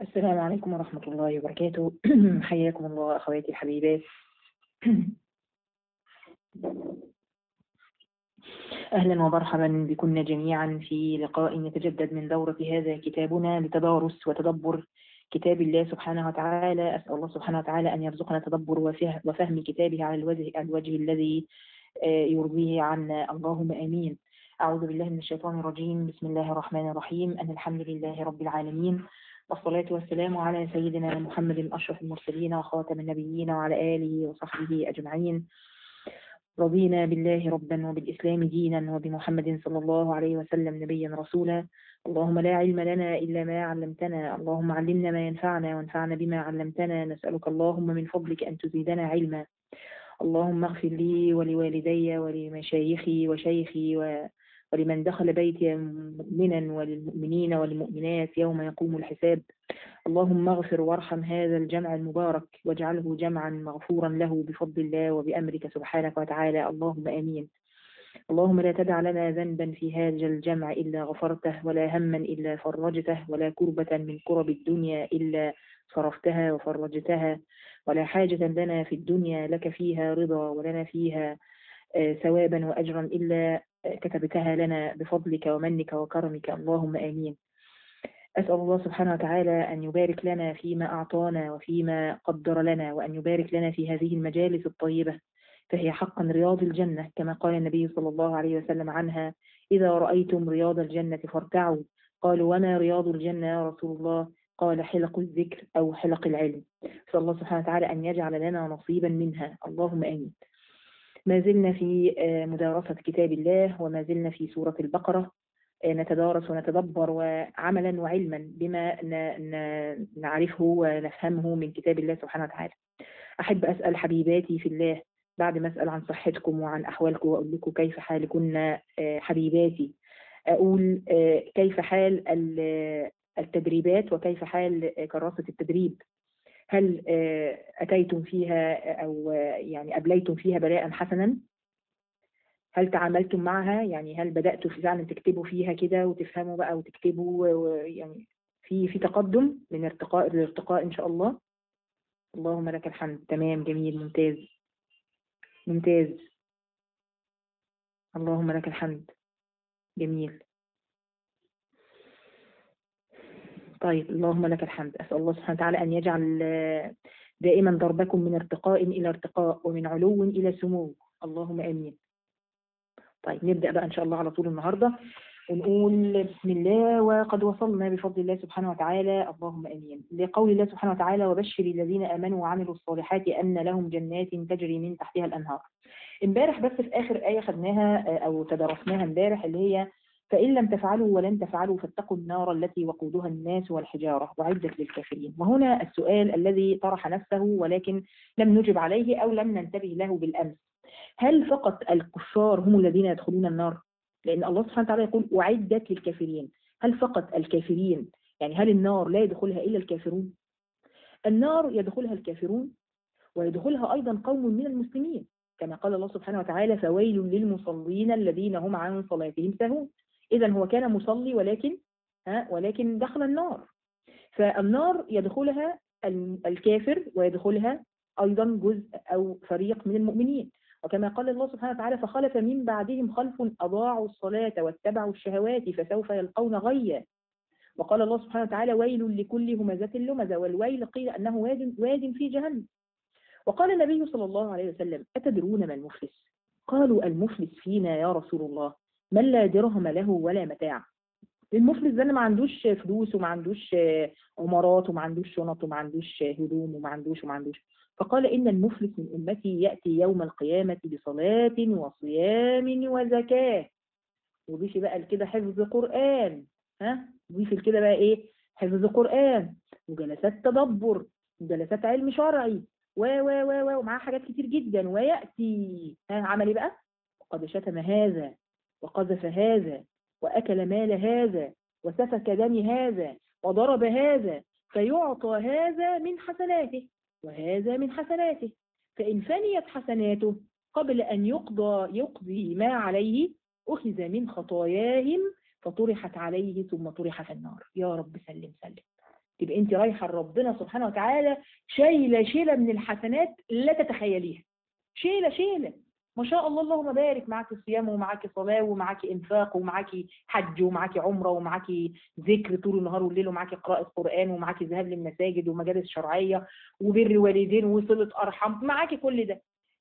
السلام عليكم ورحمة الله وبركاته. حياكم الله أخواتي الحبيبات. أهلا ومرحبا بكم جميعا في لقاء يتجدد من دورة هذا كتابنا لتدارس وتدبر كتاب الله سبحانه وتعالى. أسأل الله سبحانه وتعالى أن يرزقنا تدبر وفهم كتابه على الوجه الذي يرضيه عنا، اللهم آمين. أعوذ بالله من الشيطان الرجيم. بسم الله الرحمن الرحيم. أن الحمد لله رب العالمين، والصلاة والسلام على سيدنا محمد أشرف المرسلين وخاتم النبيين وعلى آله وصحبه أجمعين. رضينا بالله ربا وبالإسلام دينا وبمحمد صلى الله عليه وسلم نبيا رسولا. اللهم لا علم لنا إلا ما علمتنا، اللهم علمنا ما ينفعنا وانفعنا بما علمتنا. نسألك اللهم من فضلك أن تزيدنا علما. اللهم اغفر لي ولوالدي ولمشايخي وشيخي ولمن دخل بيتي مؤمنا وللمؤمنين والمؤمنات يوم يقوم الحساب. اللهم اغفر وارحم هذا الجمع المبارك واجعله جمعا مغفورا له بفضل الله وبأمرك سبحانك وتعالى، اللهم آمين. اللهم لا تدع لنا ذنبا في هذا الجمع إلا غفرته، ولا هما إلا فرجته، ولا كربة من كرب الدنيا إلا صرفتها وفرجتها، ولا حاجة لنا في الدنيا لك فيها رضا ولنا فيها ثوابا وأجرا إلا كتبتها لنا بفضلك ومنك وكرمك، اللهم آمين. أسأل الله سبحانه وتعالى أن يبارك لنا فيما أعطانا وفيما قدر لنا، وأن يبارك لنا في هذه المجالس الطيبة، فهي حقا رياض الجنة كما قال النبي صلى الله عليه وسلم عنها: إذا رأيتم رياض الجنة فارتعوا. قالوا: وما رياض الجنة يا رسول الله؟ قال: حلق الذكر أو حلق العلم. أسأل الله سبحانه وتعالى أن يجعل لنا نصيبا منها، اللهم آمين. ما زلنا في مدارسة كتاب الله، وما زلنا في سورة البقرة، نتدارس ونتدبر وعملا وعلما بما نعرفه ونفهمه من كتاب الله سبحانه وتعالى. أحب أسأل حبيباتي في الله، بعد ما أسأل عن صحتكم وعن أحوالكم وأقول لكم كيف حالكن حبيباتي، أقول كيف حال التدريبات وكيف حال كراسة التدريب؟ هل أتيتم فيها أو يعني أبليتم فيها بلاء حسنا؟ هل تعاملتم معها؟ يعني هل بدأتوا فعلا تكتبوا فيها كده وتفهموا بقى وتكتبوا يعني في تقدم من ارتقاء لارتقاء إن شاء الله؟ اللهم لك الحمد. تمام، جميل، ممتاز ممتاز. اللهم لك الحمد، جميل. طيب، اللهم لك الحمد. أسأل الله سبحانه وتعالى أن يجعل دائما ضربكم من ارتقاء إلى ارتقاء ومن علو إلى سمو، اللهم آمين. طيب، نبدأ بقى إن شاء الله على طول النهاردة ونقول بسم الله. وقد وصلنا بفضل الله سبحانه وتعالى، اللهم آمين، لقول الله سبحانه وتعالى: وبشر الذين آمنوا وعملوا الصالحات أن لهم جنات تجري من تحتها الأنهار. امبارح بس في آخر آية خدناها أو تدرسناها امبارح، اللي هي: فإن لم تفعلوا ولن تفعلوا فاتقوا النار التي وقودها الناس والحجارة وعدت للكافرين. وهنا السؤال الذي طرح نفسه ولكن لم نجب عليه أو لم ننتبه له بالأمس: هل فقط الكفار هم الذين يدخلون النار؟ لأن الله سبحانه وتعالى يقول أعدت للكافرين. هل فقط الكافرين؟ يعني هل النار لا يدخلها إلا الكافرون؟ النار يدخلها الكافرون ويدخلها أيضا قوم من المسلمين، كما قال الله سبحانه وتعالى: فويل للمصلين الذين هم عن صلاتهم ساهون. إذا هو كان مصلي ولكن دخل النار. فالنار يدخلها الكافر ويدخلها أيضا جزء أو فريق من المؤمنين، وكما قال الله سبحانه وتعالى: فخلف من بعدهم خلف أضاعوا الصلاة واتبعوا الشهوات فسوف يلقون غيا. وقال الله سبحانه وتعالى: ويل لكل همزة لمزة، والويل قيل أنه واد في جهنم. وقال النبي صلى الله عليه وسلم: أتدرون ما المفلس؟ قالوا: المفلس فينا يا رسول الله من لا درهم له ولا متاع. المفلس ده ما عندوش فلوس وما عندوش عمارات وما عندوش شنط وما عندوش هدوم وما عندوش. فقال: إن المفلس من أمتي يأتي يوم القيامة بصلاة وصيام وزكاة. وضيفي بقى كده حفظ قرآن، ضيفي كده بقى إيه؟ حفظ قرآن وجلسات تدبر وجلسات علم شرعي ومعاه حاجات كتير جدا. ويأتي عمل بقى: وقد شتم هذا وقذف هذا وأكل مال هذا وسفك دم هذا وضرب هذا، فيعطى هذا من حسناته وهذا من حسناته، فإن فنيت حسناته قبل أن يقضي ما عليه أخذ من خطاياهم فطرحت عليه ثم طرح في النار. يا رب سلم سلم. تبقى انت رايحه لربنا سبحانه وتعالى شيله من الحسنات لا تتخيليها، شيله ما شاء الله اللهم بارك، معاكي صيام ومعاكي صلاه ومعاكي انفاق ومعاكي حج ومعاكي عمره ومعاكي ذكر طول النهار والليل ومعاكي قراءه قران ومعاكي ذهاب للمساجد ومجالس شرعيه وبر والدين وصله ارحام، معاكي كل ده.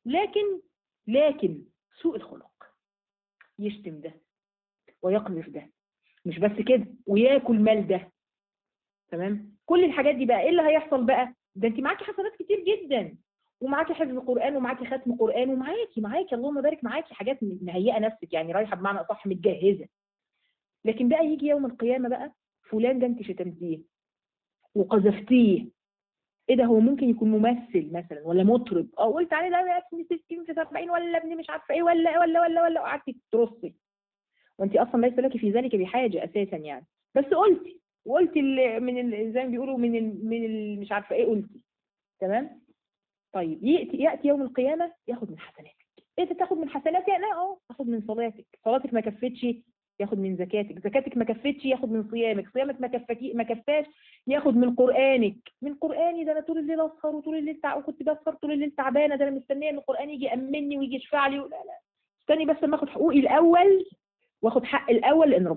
لكن سوء الخلق، يشتم ده ويقذف ده، مش بس كده وياكل مال ده. تمام؟ كل الحاجات دي بقى ايه اللي هيحصل بقى؟ ده انت معاكي حسنات كتير جدا ومعاكي حفظ قرآن ومعاكي ختم قرآن ومعاكي اللهم بارك، معاكي حاجات مهيئة نفسك، يعني رايحة بمعنى أصح متجهزة. لكن بقى يجي يوم القيامة بقى، فلان ده انت شتمتيه وقذفتيه، ايه ده؟ هو ممكن يكون ممثل مثلا ولا مطرب، او قلت عليه ده يا ابني 60 في 70 ولا ابني مش عارفه ايه ولا وقعدتي ترصي وانت اصلا ليس لك في ذلك بحاجه اساسا يعني، بس وقلت زي ما بيقولوا مش عارفه ايه قلتي. تمام؟ طيب ياتي يوم القيامه ياخد من حسناتك. ايه تاخد من حسناتي؟ لا اخد من صلاتك ما كفتش ياخد من زكاتك ما كفتش ياخد من صيامك ما كفاش ياخد من قراني ده انا طول الليل اسهر وطول الليل وكنت بسهر طول الليل تعبانه، ده انا مستنيه ان القران يجي يامني ويجي يشفع لي. لا استني بس لما اخد حقوقي الاول واخد حق الاول، لان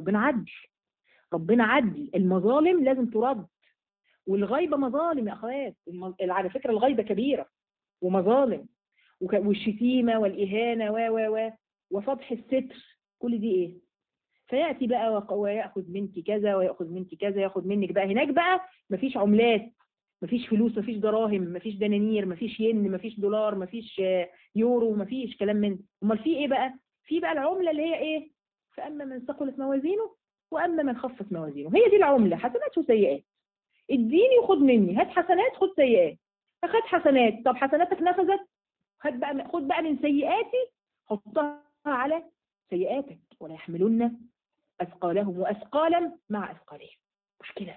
ربنا عدل، المظالم لازم ترد، والغيبه مظالم يا اخوات، على فكره الغيبه كبيره ومظالم، والشتيمه والاهانه و وفضح الستر، كل دي ايه؟ فياتي بقى وياخذ منك كذا وياخذ منك كذا، ياخذ منك بقى هناك بقى مفيش عملات، مفيش فلوس، مفيش دراهم، مفيش دنانير، مفيش ين، مفيش دولار، مفيش يورو، مفيش كلام من. امال في ايه بقى؟ في بقى العمله اللي هي ايه؟ فاما من ثقلت موازينه واما من خفت موازينه، هي دي العمله، حسنات وسيئات. اديني وخد مني، هات حسنات خد سيئات. اخد حسنات، طب حسناتك نفذت، خد بقى من سيئاتي حطها على سيئاتك، ولا يحملن اثقالهم واثقالا مع اثقالهم. مشكله،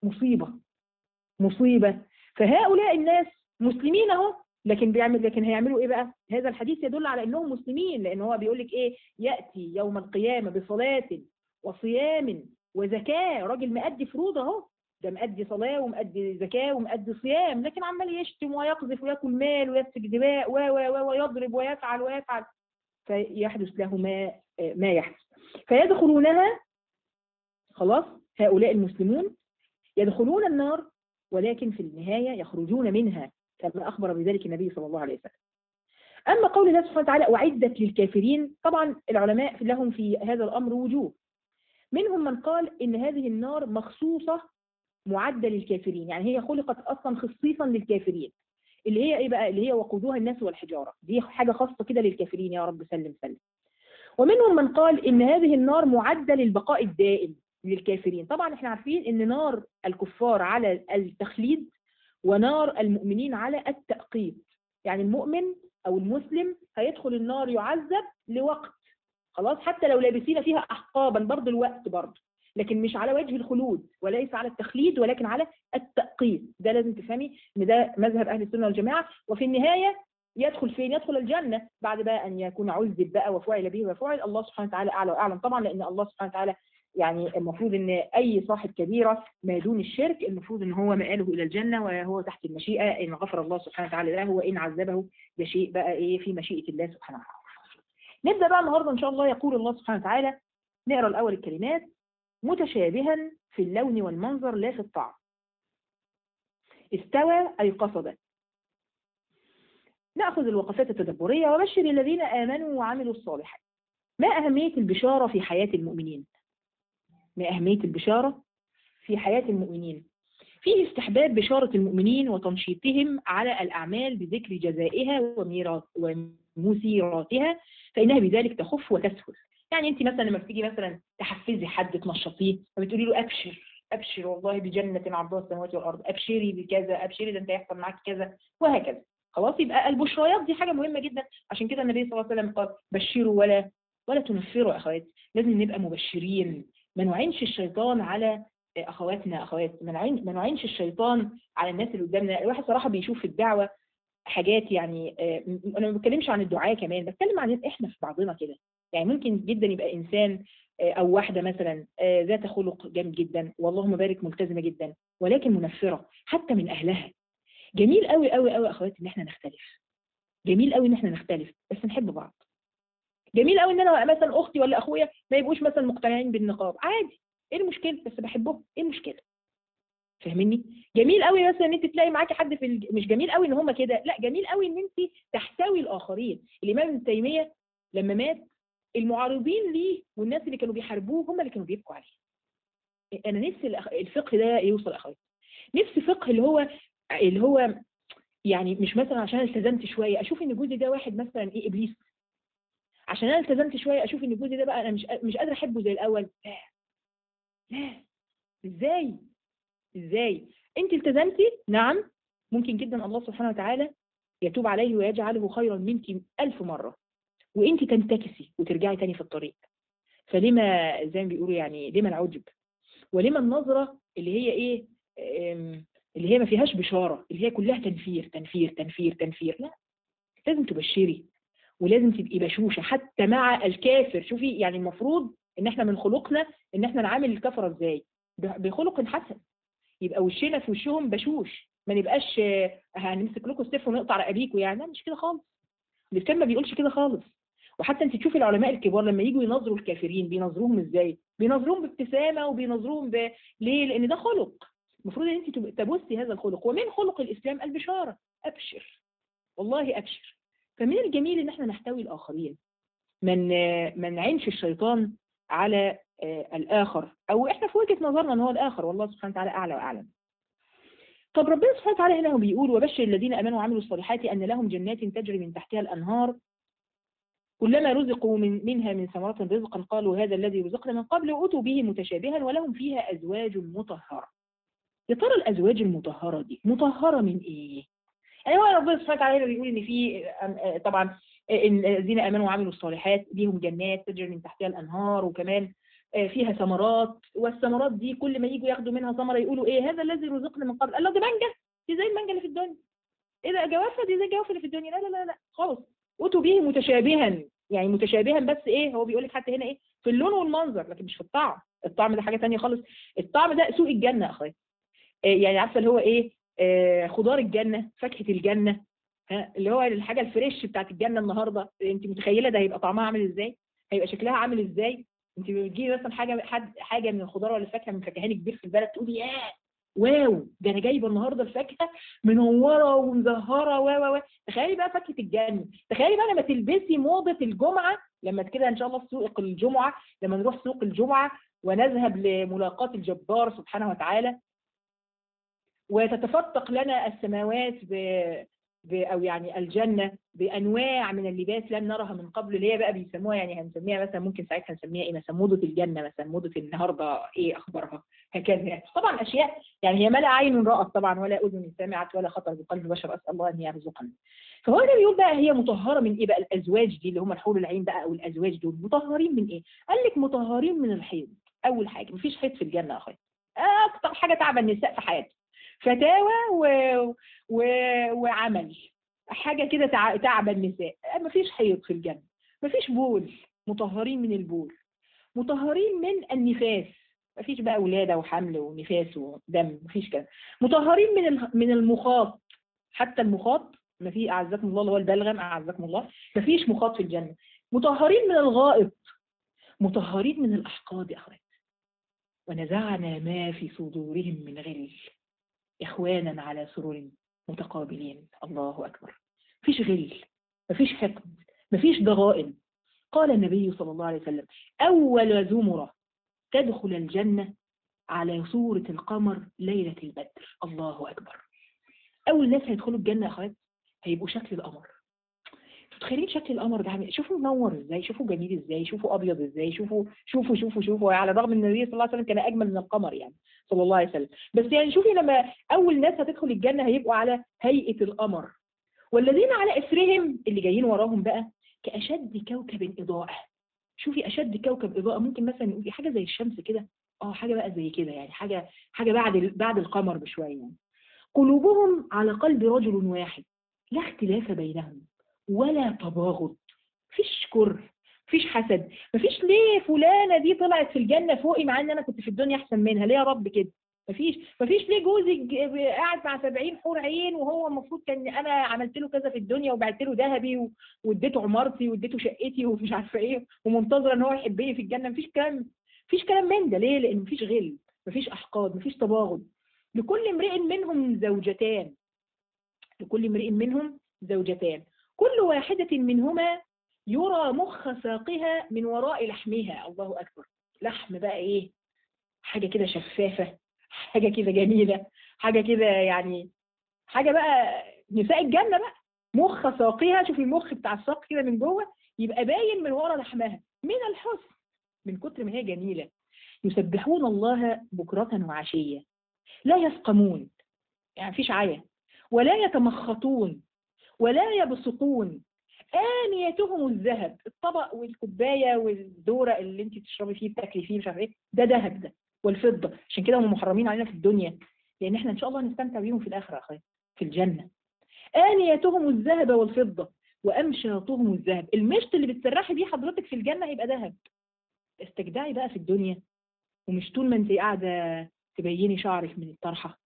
مصيبه. فهؤلاء الناس مسلمين اهو، لكن هيعملوا ايه بقى؟ هذا الحديث يدل على انهم مسلمين، لان هو بيقول لك ايه؟ ياتي يوم القيامه بصلاه وصيام وزكاه، راجل مأدي فروض اهو، ده مأدي صلاه ومأدي زكاه ومأدي صيام، لكن عمال يشتم ويقذف وياكل مال ويسفك دماء ويضرب ويفعل، فيحدث له ما يحدث، فيدخلونها. خلاص، هؤلاء المسلمون يدخلون النار، ولكن في النهاية يخرجون منها كما أخبر بذلك النبي صلى الله عليه وسلم. أما قول الله سبحانه وتعالى أعدت للكافرين، طبعا العلماء لهم في هذا الأمر وجوه، منهم من قال إن هذه النار مخصوصة معدة للكافرين، يعني هي خلقت أصلا خصيصا للكافرين، اللي هي إيه بقى؟ اللي هي وقودها الناس والحجارة، دي حاجة خاصة كده للكافرين، يا رب سلم. ومنهم من قال إن هذه النار معدة للبقاء الدائم للكافرين. طبعا احنا عارفين ان نار الكفار على التخليد ونار المؤمنين على التأقيت، يعني المؤمن او المسلم هيدخل النار يعذب لوقت، خلاص، حتى لو لابسين فيها احقابا برضه الوقت برضه، لكن مش على وجه الخلود وليس على التخليد، ولكن على التأقيت. ده لازم تفهمي ان ده مذهب اهل السنة والجماعة. وفي النهاية يدخل فين؟ يدخل الجنة بعد بقى أن يكون عذب بقى وفعل به وفعل. الله سبحانه وتعالى أعلى وأعلم طبعا، لأن الله سبحانه وتعالى يعني المفروض أن أي صاحب كبيرة ما دون الشرك المفروض أن هو مآله إلى الجنة، وهو تحت المشيئة، إن غفر الله سبحانه وتعالى له وإن عذبه ده شيء بقى إيه في مشيئة الله سبحانه وتعالى. نبدأ بقى النهاردة إن شاء الله. يقول الله سبحانه وتعالى، نقرأ الأول الكلمات: متشابها في اللون والمنظر لا في الطعم، استوى أي قصد. نأخذ الوقفات التدبرية: وبشر الذين آمنوا وعملوا الصالحات. ما أهمية البشارة في حياة المؤمنين؟ ما أهمية البشارة في حياة المؤمنين؟ فيه استحباب بشارة المؤمنين وتنشيطهم على الأعمال بذكر جزائها ومثيراتها، فإنها بذلك تخف وتسهل. يعني أنت مثلا لما بتيجي مثلا تحفزي حد تنشطيه فبتقولي له أبشر والله بجنة عرضها السماوات والأرض، أبشري بكذا، أبشري ده أنت هيحصل معاك كذا، وهكذا. خلاص، يبقى البشريات دي حاجة مهمة جدا. عشان كده النبي صلى الله عليه وسلم قال: بشروا ولا تنفروا يا أخواتي. لازم نبقى مبشرين، ما نعينش الشيطان على أخواتنا، ما نعينش الشيطان على الناس اللي قدامنا. الواحد صراحة بيشوف في الدعوة حاجات، يعني أنا ما بتكلمش عن الدعاء، كمان بتكلم عن إحنا في بعضنا كده. يعني ممكن جدا يبقى إنسان أو واحدة مثلا ذات خلق جامد جدا واللهم بارك ملتزمة جدا، ولكن منفرة حتى من أهلها. جميل قوي قوي قوي أخواتي إن احنا نختلف، جميل قوي إن احنا نختلف بس نحب بعض. جميل قوي إن أنا مثلا أختي ولا أخويا ما يبقوش مثلا مقتنعين بالنقاب، عادي، إيه المشكلة؟ بس بحبهم، إيه المشكلة؟ فاهميني؟ جميل قوي مثلا ان انت تلاقي معاكي حد في مش جميل قوي ان هم كده، لا جميل قوي ان انت تحتوي الاخرين. الامام ابن تيميه لما مات المعارضين ليه والناس اللي كانوا بيحاربوه هم اللي كانوا بيبكوا عليه. انا نفسي الفقه ده يوصل اخواتي، نفسي فقه اللي هو يعني مش مثلا عشان التزمت شويه اشوف ان جوزي ده واحد مثلا ايه ابليس، عشان انا التزمت شويه اشوف ان جوزي ده بقى انا مش قادره احبه زي الاول. لا لا، ازاي؟ ازاي؟ انت التزمتي، نعم، ممكن جدا الله سبحانه وتعالى يتوب عليه ويجعله خيرا منك 1000 مرة، وانت تنتكسي وترجعي تاني في الطريق. فلما زي ما بيقولوا يعني لما العجب، ولما النظرة اللي هي ايه، اللي هي ما فيهاش بشارة، اللي هي كلها تنفير تنفير تنفير تنفير. لا، لازم تبشري ولازم تبقي بشوشة حتى مع الكافر. شوفي يعني المفروض ان احنا من خلقنا ان احنا نعامل الكفرة ازاي؟ بخلق حسن، يبقى وشنا في وشهم بشوش، ما نبقاش هنمسك لكم السيف ونقطع رقابيكم، يعني لا، مش كده خالص. الاسلام ما بيقولش كده خالص. وحتى انت تشوفي العلماء الكبار لما يجوا ينظروا الكافرين بينظروهم ازاي؟ بينظروهم بابتسامه وبينظروهم ليه؟ لان ده خلق، المفروض ان انت تبثي هذا الخلق. ومن خلق الاسلام البشاره، ابشر، والله ابشر. فمن الجميل ان احنا نحتوي الاخرين، ما نعينش الشيطان على الاخر، او احنا في وجهه نظرنا ان هو الاخر، والله سبحانه وتعالى اعلى واعلم. طب ربنا سبحانه وتعالى هنا بيقول وبشر الذين امنوا وعملوا الصالحات ان لهم جنات تجري من تحتها الانهار كلما رزقوا منها من ثمرات رزقا قالوا هذا الذي رزقنا من قبل واتوا به متشابها ولهم فيها ازواج مطهره. يا ترى الازواج المطهره دي مطهره من ايه؟ يعني هو ربنا سبحانه وتعالى هنا بيقول ان في طبعا الذين امنوا وعملوا الصالحات ليهم جنات تجري من تحتها الانهار، وكمان فيها ثمرات، والثمرات دي كل ما يجوا ياخدوا منها ثمره يقولوا ايه هذا الذي رزقنا من قبل، الله ده مانجا، دي زي المانجا اللي في الدنيا، ايه ده جوافه، دي زي الجوافه اللي في الدنيا، لا لا لا لا خالص. اتوا به متشابها، يعني متشابها بس ايه، هو بيقول لك حتى هنا ايه في اللون والمنظر لكن مش في الطعم. الطعم ده حاجه ثانيه خالص. الطعم ده سوق الجنه يا اخويا، يعني عارفه اللي هو ايه، خضار الجنه، فاكهه الجنه، ها اللي هو الحاجه الفريش بتاعت الجنه النهارده. انت متخيله ده هيبقى طعمها عامل ازاي؟ هيبقى شكلها عامل ازاي؟ انت بتجيبي مثلا حاجه من الخضار ولا الفاكهه من فكهاني كبير في البلد تقولي ياه واو ده انا جايبه النهارده الفاكهه منوره ومزهره و تخيلي بقى فاكهه الجنه. تخيلي بقى لما تلبسي موضه الجمعه، لما كده ان شاء الله في سوق الجمعه، لما نروح سوق الجمعه ونذهب لملاقاه الجبار سبحانه وتعالى، وتتفتق لنا السماوات أو يعني الجنة بأنواع من اللباس لم نرها من قبل، اللي هي بقى بيسموها يعني هنسميها مثلا ممكن ساعتها نسميها ايه مثلا موضة الجنة، مثلا موضة النهاردة ايه أخبارها هكذا يعني. طبعا أشياء يعني هي ما لا عين رأت طبعا ولا أذن سمعت ولا خطر بقلب بشر، أسأل الله أن يرزقنا. فهو ده بيقول بقى هي مطهرة من ايه بقى الأزواج دي اللي هم الحور العين بقى، أو الأزواج دول مطهرين من ايه؟ قال لك مطهرين من الحيض. أول حاجة مفيش حيض في الجنة يا أخويا، أكتر حاجة تعب النساء في حياتهم فتاوى و... وعمل حاجة كده تعب النساء. مفيش حيض في الجنة، مفيش بول، مطهرين من البول، مطهرين من النفاس، مفيش بقى ولادة وحمل ونفاس ودم، مفيش كده. مطهرين من المخاط، حتى المخاط ما في أعزكم الله اللي هو البلغم أعزكم الله، مفيش مخاط في الجنة. مطهرين من الغائط، مطهرين من الأحقاد يا أخوات. ونزعنا ما في صدورهم من غل إخوانا على سرور متقابلين. الله أكبر. مفيش غل، مفيش حقد، مفيش ضغائن. قال النبي صلى الله عليه وسلم أول زمرة تدخل الجنة على صورة القمر ليلة البدر. الله أكبر. أول ناس هيدخلوا الجنة يا أخوات هيبقوا شكل القمر. تتخيلين شكل القمر ده عامل، شوفوا منور ازاي، شوفوا جميل ازاي، شوفوا ابيض ازاي، شوفوا على الرغم ان النبي صلى الله عليه وسلم كان اجمل من القمر يعني صلى الله عليه وسلم، بس يعني شوفي لما اول ناس هتدخل الجنه هيبقوا على هيئه القمر، والذين على اثرهم اللي جايين وراهم بقى كاشد كوكب اضاءه. شوفي اشد كوكب اضاءه ممكن مثلا نقول حاجه زي الشمس كده، حاجه بقى زي كده يعني، حاجه بعد القمر بشويه يعني. قلوبهم على قلب رجل واحد لا اختلاف بينهم ولا تباغض، مفيش كره، مفيش حسد، مفيش ليه فلانه دي طلعت في الجنه فوقي مع ان انا كنت في الدنيا احسن منها، ليه يا رب كده؟ مفيش ليه جوزي قاعد مع 70 حور عين وهو المفروض كان انا عملت له كذا في الدنيا وبعت له ذهبي واديته عمارتي واديته شقتي ومش عارفه ايه ومنتظره ان هو يحبني في الجنه. مفيش كلام من ده. ليه؟ لان مفيش غل، مفيش احقاد، مفيش تباغض. لكل امرئ منهم زوجتان، لكل امرئ منهم زوجتان، كل واحدة منهما يرى مخ ساقها من وراء لحمها. الله أكبر. لحم بقى إيه؟ حاجة كده شفافة، حاجة كده جميلة، حاجة كده يعني، حاجة بقى نساء الجنة بقى. مخ ساقها، شوف المخ بتاع الساق كده من جوه يبقى باين من ورا لحمها من الحسن، من كتر ما هي جميلة. يسبحون الله بكرة وعشية لا يسقمون، يعني مفيش عيا، ولا يتمخطون ولا يبصقون، آنيتهم الذهب. الطبق والكوباية والدورة اللي انت تشربي فيه بتاكلي فيه مش عارف ايه، ده ذهب ده، والفضة. عشان كده هم محرمين علينا في الدنيا، لأن احنا إن شاء الله هنستمتع بيهم في الآخرة أخي في الجنة. آنيتهم الذهب والفضة وأمشاطهم الذهب. المشط اللي بتسرحي بيه حضرتك في الجنة هيبقى ذهب. استجدعي بقى في الدنيا، ومش طول ما انت قاعدة تبيني شعرك من الطرحة،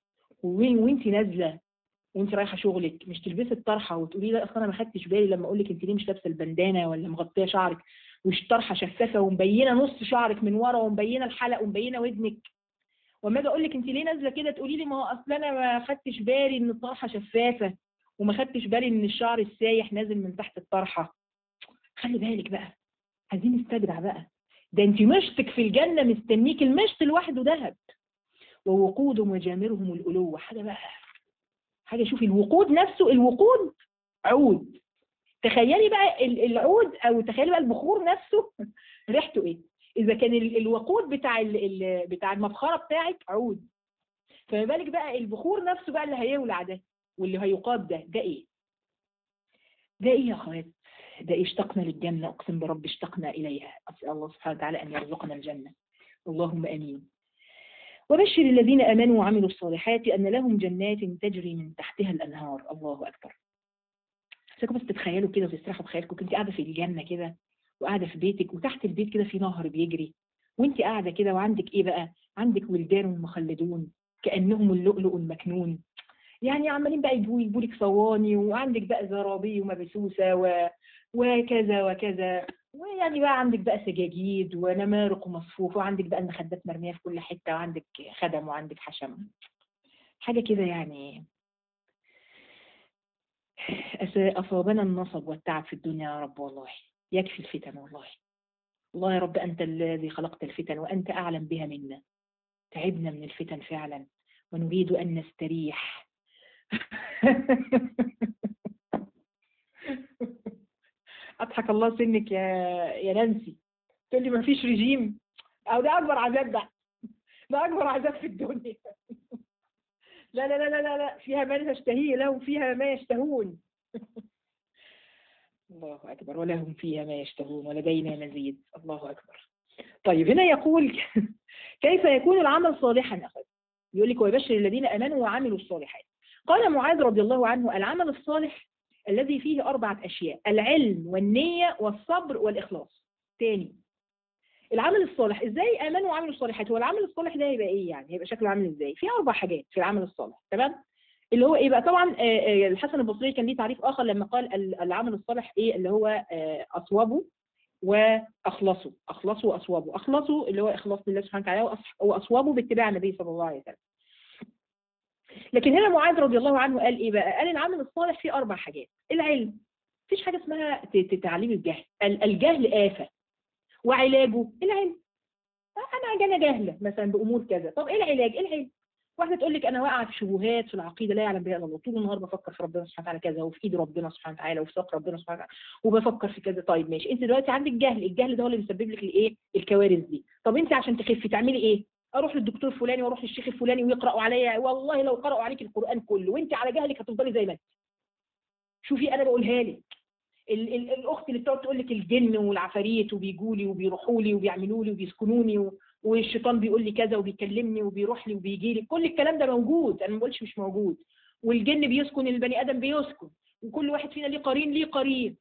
وانت نازلة وانت رايحه شغلك مش تلبسي الطرحه وتقولي لا اصل انا ما خدتش بالي لما اقول لك انت ليه مش لابسه البندانه ولا مغطيه شعرك، والطرحه شفافه ومبينه نص شعرك من ورا ومبينه الحلق ومبينه ودنك، واما اجي اقول لك انت ليه نازله كده تقولي لي ما هو اصل انا ما خدتش بالي ان الطرحه شفافه وما خدتش بالي ان الشعر السايح نازل من تحت الطرحه. خلي بالك بقى، عايزين نستجدع بقى. ده انت مشطك في الجنه مستنيك، المشط لوحده ذهب. ووقودهم وجامرهم الألوة. حاجه بقى، حاجة. شوفي الوقود نفسه، الوقود عود. تخيلي بقى العود، او تخيلي بقى البخور نفسه ريحته ايه؟ اذا كان الوقود بتاع المبخرة بتاعك عود، فما بالك بقى البخور نفسه بقى اللي هيولع ده واللي هيقاد ده ايه؟ ده ايه يا اخوات؟ ده إيه؟ اشتقنا للجنة، اقسم برب اشتقنا اليها. اسال الله سبحانه وتعالى ان يرزقنا الجنة، اللهم امين. وبشر الذين امنوا وعملوا الصالحات ان لهم جنات تجري من تحتها الانهار. الله اكبر. عايزاكم بس تتخيلوا كده وتسرحوا بخيالكم، كنت قاعده في الجنه كده وقاعده في بيتك وتحت البيت كده في نهر بيجري، وانت قاعده كده وعندك ايه بقى؟ عندك ولدان مخلدون كانهم اللؤلؤ المكنون، يعني عمالين بقى يجيبوا لك صواني، وعندك بقى زرابي ومبسوسه وكذا وكذا، ويعني بقى عندك بقى سجاجيد ونمارق مصفوفه، وعندك بقى المخدات مرميه في كل حته، وعندك خدم وعندك حشم، حاجه كده يعني. أصابنا النصب والتعب في الدنيا يا رب، والله يكفي الفتن والله. الله يا رب أنت الذي خلقت الفتن وأنت أعلم بها منا. تعبنا من الفتن فعلا ونريد أن نستريح. أضحك الله سنك يا نانسي، تقول لي ما فيش رجيم، أو ده أكبر عذاب ده، ده أكبر عذاب في الدنيا. لا لا لا لا لا، فيها ما تشتهيه لهم فيها ما يشتهون. الله أكبر. ولهم فيها ما يشتهون ولدينا مزيد. الله أكبر. طيب هنا يقول كيف يكون العمل صالحا أخذ؟ يقول لك ويبشر الذين آمنوا وعملوا الصالحات. قال معاذ رضي الله عنه العمل الصالح الذي فيه 4 أشياء: العلم والنية والصبر والإخلاص. تاني، العمل الصالح ازاي آمنوا وعملوا الصالحات؟ هو العمل الصالح ده هيبقى ايه يعني؟ هيبقى شكله عامل ازاي؟ في 4 حاجات في العمل الصالح، تمام؟ اللي هو ايه بقى؟ طبعا الحسن البصري كان ليه تعريف اخر لما قال العمل الصالح ايه؟ اللي هو اصوبوا واخلصوا. اخلصوا واصوبوا. اخلصوا اللي هو اخلاص لله سبحانه وتعالى، واصوبوا باتباع النبي صلى الله عليه وسلم. لكن هنا معاذ رضي الله عنه قال ايه بقى؟ قال العمل الصالح فيه 4 حاجات: العلم، مفيش حاجه اسمها تعليم الجهل، الجهل آفة، وعلاجه العلم. انا جاهله مثلا بامور كذا، طب ايه العلاج؟ ايه العلم؟ واحده تقول لك انا واقعه في شبهات في العقيده لا يعلم بها الا الله، طول النهار بفكر في ربنا سبحانه وتعالى كذا، وفي ايد ربنا سبحانه وتعالى، وفي ساق ربنا سبحانه وتعالى، وبفكر في كذا. طيب ماشي، انت دلوقتي عندك جهل، الجهل ده هو اللي بيسبب لك الايه؟ الكوارث دي. طب انت عشان تخفي تعملي ايه؟ اروح للدكتور فلاني واروح للشيخ الفلاني ويقراوا عليا، والله لو قرأوا عليك القرآن كله وانت على جهلك هتفضلي زي ما انت. شوفي انا بقولها لك، الاخت اللي بتقعد تقول لك الجن والعفاريت وبيجوا لي وبيروحوا لي وبيعملوا لي وبيسكنوني والشيطان بيقول لي كذا وبيكلمني وبيروح لي وبيجي لي، كل الكلام ده موجود، انا ما بقولش مش موجود. والجن بيسكن، البني ادم بيسكن، وكل واحد فينا ليه قرين، ليه قرين.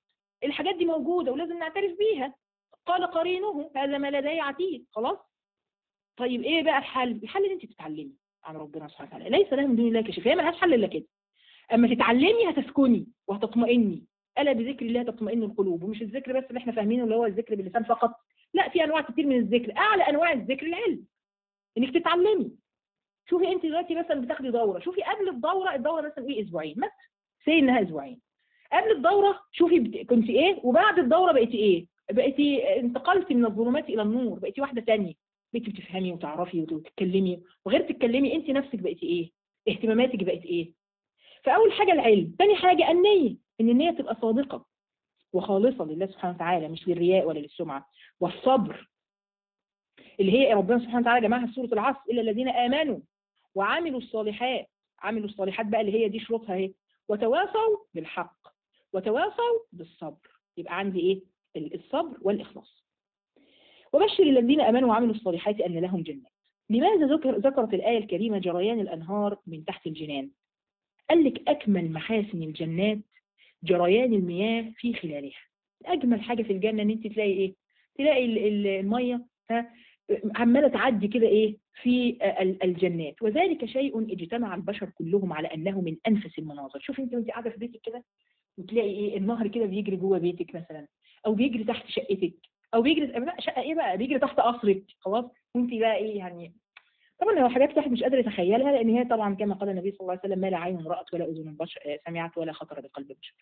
الحاجات دي موجودة ولازم نعترف بيها. قال قرينه هذا ما لدي عتيد. خلاص. طيب ايه بقى الحل؟ الحل ان انت تتعلمي عن ربنا سبحانه وتعالى، ليس له من دون الله كاشف. هي ملهاش حل الا كده. اما تتعلمي هتسكني وهتطمئني. الا بذكر الله تطمئن القلوب. ومش الذكر بس اللي احنا فاهمينه اللي هو الذكر باللسان فقط، لا، في انواع كتير من الذكر. اعلى انواع الذكر العلم، انك تتعلمي. شوفي انت دلوقتي مثلا بتاخدي دوره، شوفي قبل الدوره مثلا ايه، اسبوعين مثلا، سي انها اسبوعين. قبل الدوره شوفي كنت ايه، وبعد الدوره بقيتي ايه، بقيتي انتقلتي من الظلمات الى النور، بقيتي واحده ثانيه، بقيتي بتفهمي وتعرفي وتتكلمي، وغير تتكلمي انت نفسك بقيتي ايه، اهتماماتك بقت ايه. فاول حاجه العلم. ثاني حاجه النيه، ان النيه تبقى صادقه وخالصه لله سبحانه وتعالى، مش للرياء ولا للسمعه. والصبر، اللي هي ربنا سبحانه وتعالى جمعها في سوره العصر، الا الذين امنوا وعملوا الصالحات. عملوا الصالحات بقى اللي هي دي شروطها اهي، وتواصوا بالحق وتواصوا بالصبر. يبقى عندي ايه، الصبر والاخلاص. وبشر الذين امنوا وعملوا الصالحات ان لهم جنات. لماذا ذكرت الايه الكريمه جريان الانهار من تحت الجنان؟ قال لك اكمل محاسن الجنات جريان المياه في خلالها. اجمل حاجه في الجنه ان انت تلاقي ايه، تلاقي الميه عماله تعدي كده ايه في الجنات. وذلك شيء اجتمع البشر كلهم على انه من انفس المناظر. شوف انت وانت قاعده في بيتك كده وتلاقي ايه، النهر كده بيجري جوه بيتك مثلا، او بيجري تحت شقتك، او بيجري لا شقه ايه بقى، بيجري تحت قصرك. خلاص. وانت بقى ايه يعني، طبعا هو حاجات الواحد مش قادر يتخيلها، لان هي طبعا كما قال النبي صلى الله عليه وسلم ما لا عين رأت ولا اذن سمعت ولا خطر بقلب بشر.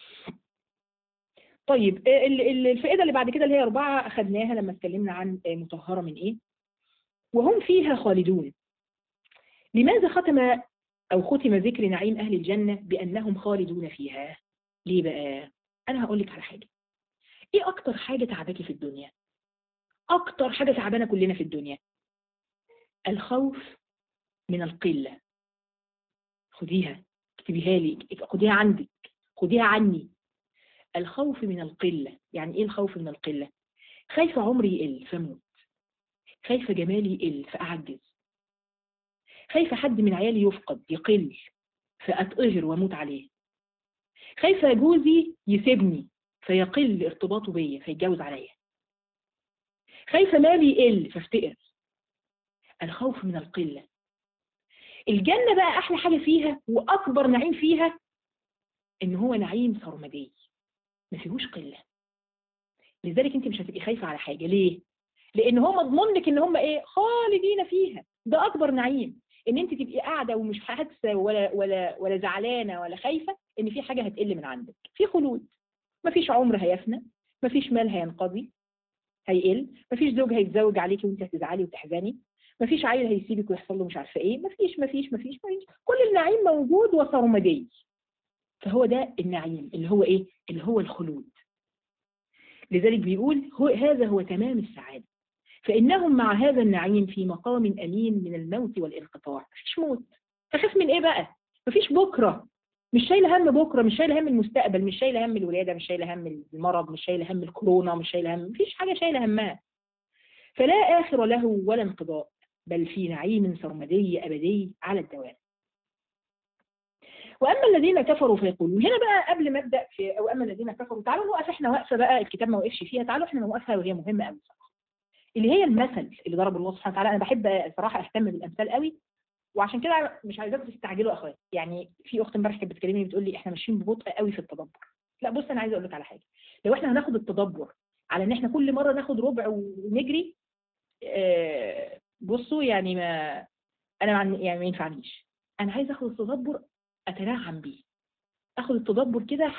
طيب الفائده اللي بعد كده اللي هي 4 اخذناها لما اتكلمنا عن مطهره من ايه، وهم فيها خالدون. لماذا ختم ذكر نعيم أهل الجنة بأنهم خالدون فيها؟ ليه بقى؟ أنا هقول لك على حاجة. إيه أكتر حاجة تعباكي في الدنيا؟ أكتر حاجة تعبانا كلنا في الدنيا، الخوف من القلة. خديها، اكتبيها لي، خديها عندك، خديها عني. الخوف من القلة. يعني إيه الخوف من القلة؟ خايفة عمري يقل فموت، خايفة جمالي يقل فأعجز، خايفة حد من عيالي يفقد يقل فأتقهر وأموت عليه، خايفة جوزي يسيبني فيقل ارتباطه بيا فيتجوز عليا، خايفة مالي يقل فافتقر. الخوف من القلة. الجنة بقى أحلى حاجة فيها وأكبر نعيم فيها إن هو نعيم سرمدي ما فيهوش قلة. لذلك أنت مش هتبقي خايفة على حاجة. ليه؟ لأن هو مضمون لك إن هم إيه، خالدين فيها. ده أكبر نعيم، إن أنت تبقي قاعدة ومش حاسة ولا زعلانة ولا خايفة إن في حاجة هتقل من عندك. في خلود، مفيش عمر هيفنى، مفيش مال هينقضي هيقل، مفيش زوج هيتزوج عليكي وانت هتزعلي وتحزني، مفيش عيل هيسيبك ويحصل له مش عارفه ايه، مفيش. كل النعيم موجود وسرمدي. فهو ده النعيم اللي هو ايه، اللي هو الخلود. لذلك بيقول هذا هو تمام السعاده. فانهم مع هذا النعيم في مقام امين من الموت والانقطاع. مفيش موت. تخاف من ايه بقى؟ مفيش بكره. مش شايله هم بكره، مش شايله هم المستقبل، مش شايله هم الولاده، مش شايله هم المرض، مش شايله هم الكورونا، مش شايله هم، مفيش حاجه شايله همها. فلا آخر له ولا انقضاء، بل في نعيم سرمدي أبدي على الدوام. وأما الذين كفروا فيقولون. هنا بقى قبل ما أبدأ في وأما الذين كفروا، تعالوا نوقف إحنا وقفة بقى الكتاب ما وقفش فيها، تعالوا إحنا نوقفها وهي مهمة قوي صراحة. اللي هي المثل اللي ضرب الله سبحانه وتعالى. أنا بحب صراحة أهتم بالأمثال قوي، وعشان كده مش عايزاكم تستعجلوا يا أخوات. يعني في أخت امبارح كانت بتكلمني بتقول لي إحنا ماشيين ببطء قوي في التدبر. لا بص، أنا عايزة أقول لك على حاجة. لو إحنا هناخد التدبر على إن إحنا كل مرة ناخد ربع ونجري، بصوا يعني يعني ما ينفعنيش. انا عايز اخد التدبر اتنعم بيه، اخد التدبر كده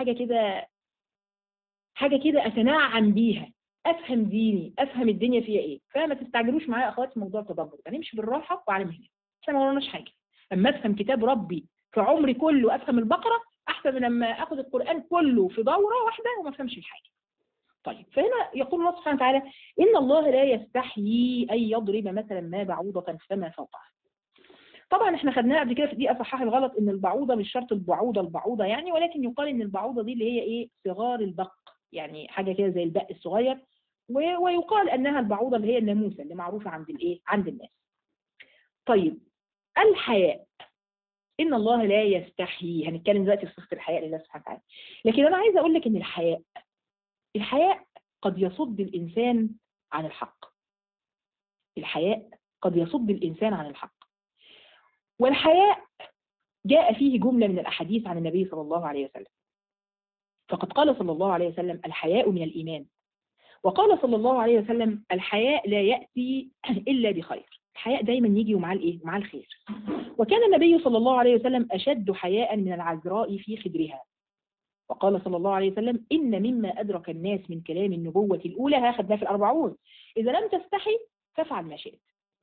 حاجه كده اتنعم بيها، افهم ديني، افهم الدنيا فيها ايه. فما تستعجلوش معايا يا اخواتي في موضوع التدبر، هنمشي بالراحه وعلى مهلنا. احنا ما وراناش حاجه. اما افهم كتاب ربي في عمري كله، افهم البقره احسن من لما اخد القران كله في دوره واحده وما افهمش الحاجه. طيب، فهنا يقول الله سبحانه وتعالى إن الله لا يستحيي أن يضرب مثلا ما بعوضة فما فوقها. طبعا احنا خدناها قبل كده في دي اصحاح الغلط، ان البعوضة مش شرط البعوضة يعني، ولكن يقال ان البعوضة دي اللي هي ايه، صغار البق، يعني حاجة كده زي البق الصغير. ويقال انها البعوضة اللي هي الناموسة اللي معروفة عند الايه، عند الناس. طيب، الحياء. إن الله لا يستحيي، هنتكلم دلوقتي في صفة الحياء لله سبحانه وتعالى. لكن أنا عايزة أقول لك إن الحياء الحياء قد يصد الإنسان عن الحق. الحياء قد يصد الإنسان عن الحق. والحياء جاء فيه جملة من الأحاديث عن النبي صلى الله عليه وسلم. فقد قال صلى الله عليه وسلم: الحياء من الإيمان. وقال صلى الله عليه وسلم: الحياء لا يأتي إلا بخير. الحياء دايما يجي ومعاه الإيه؟ ومعاه الخير. وكان النبي صلى الله عليه وسلم أشد حياء من العذراء في خدرها. وقال صلى الله عليه وسلم: إن مما أدرك الناس من كلام النبوة الأولى، هاخدناه في الأربعون: إذا لم تستحي فافعل ما شئت.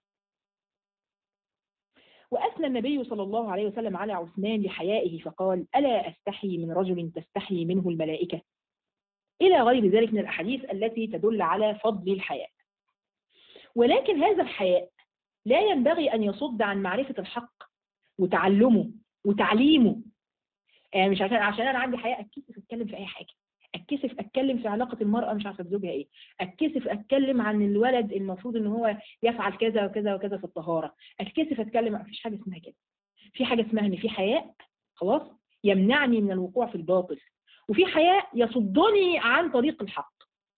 وأثنى النبي صلى الله عليه وسلم على عثمان لحيائه فقال: ألا أستحي من رجل تستحي منه الملائكة، إلى غير ذلك من الأحاديث التي تدل على فضل الحياء. ولكن هذا الحياء لا ينبغي أن يصد عن معرفة الحق وتعلمه وتعليمه. يعني مش عشان أنا عندي حياء أتكسف أتكلم في أي حاجة، أتكسف أتكلم في علاقة المرأة مش عارفة بزوجها إيه، أتكسف أتكلم عن الولد المفروض إن هو يفعل كذا وكذا وكذا في الطهارة، أتكسف أتكلم. مفيش حاجة اسمها كده. في حاجة اسمها إن في حياء خلاص يمنعني من الوقوع في الباطل، وفي حياء يصدني عن طريق الحق.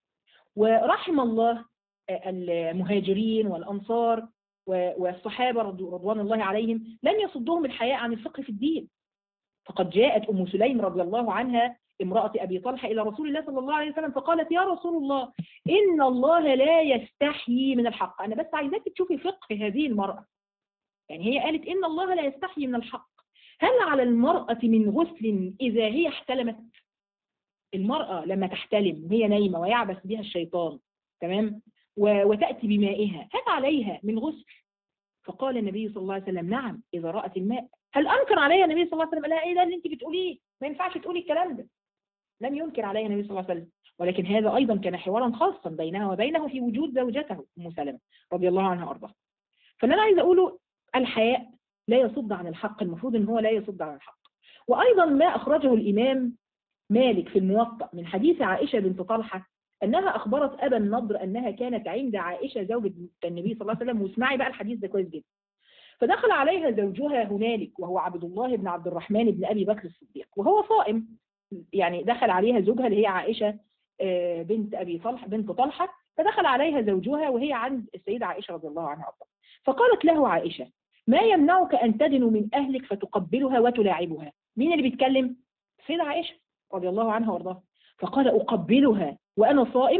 ورحم الله المهاجرين والأنصار والصحابة رضوان الله عليهم، لم يصدهم الحياء عن الفقه في الدين. فقد جاءت أم سليم رضي الله عنها امرأة أبي طلحة إلى رسول الله صلى الله عليه وسلم فقالت: يا رسول الله، إن الله لا يستحيي من الحق. أنا بس عايزاك تشوفي فقه هذه المرأة. يعني هي قالت: إن الله لا يستحيي من الحق. هل على المرأة من غسل إذا هي احتلمت؟ المرأة لما تحتلم وهي نايمة ويعبث بها الشيطان، تمام، وتأتي بمائها، هل عليها من غسل؟ فقال النبي صلى الله عليه وسلم: نعم، إذا رأت الماء. هل أنكر عليها النبي صلى الله عليه وسلم؟ لا، إيه ده اللي أنت بتقوليه؟ ما ينفعش تقولي الكلام ده. لم ينكر عليها النبي صلى الله عليه وسلم، ولكن هذا أيضا كان حوارا خاصا بينها وبينه في وجود زوجته أم سلمة رضي الله عنها وأرضاها. فاللي أنا عايزة أقوله: الحياء لا يصد عن الحق، المفروض إن هو لا يصد عن الحق. وأيضا ما أخرجه الإمام مالك في الموطأ من حديث عائشة بنت طلحة أنها أخبرت أبا النضر أنها كانت عند عائشة زوجة النبي صلى الله عليه وسلم. واسمعي بقى الحديث ده كويس جدا. فدخل عليها زوجها هنالك وهو عبد الله بن عبد الرحمن بن أبي بكر الصديق وهو صائم. يعني دخل عليها زوجها اللي هي عائشة بنت طلحة، فدخل عليها زوجها وهي عند السيدة عائشة رضي الله عنها أرضاها. فقالت له عائشة: ما يمنعك أن تدن من أهلك فتقبلها وتلاعبها؟ مين اللي بيتكلم؟ السيدة عائشة رضي الله عنها وارضاها. فقال: أقبلها وأنا صائم؟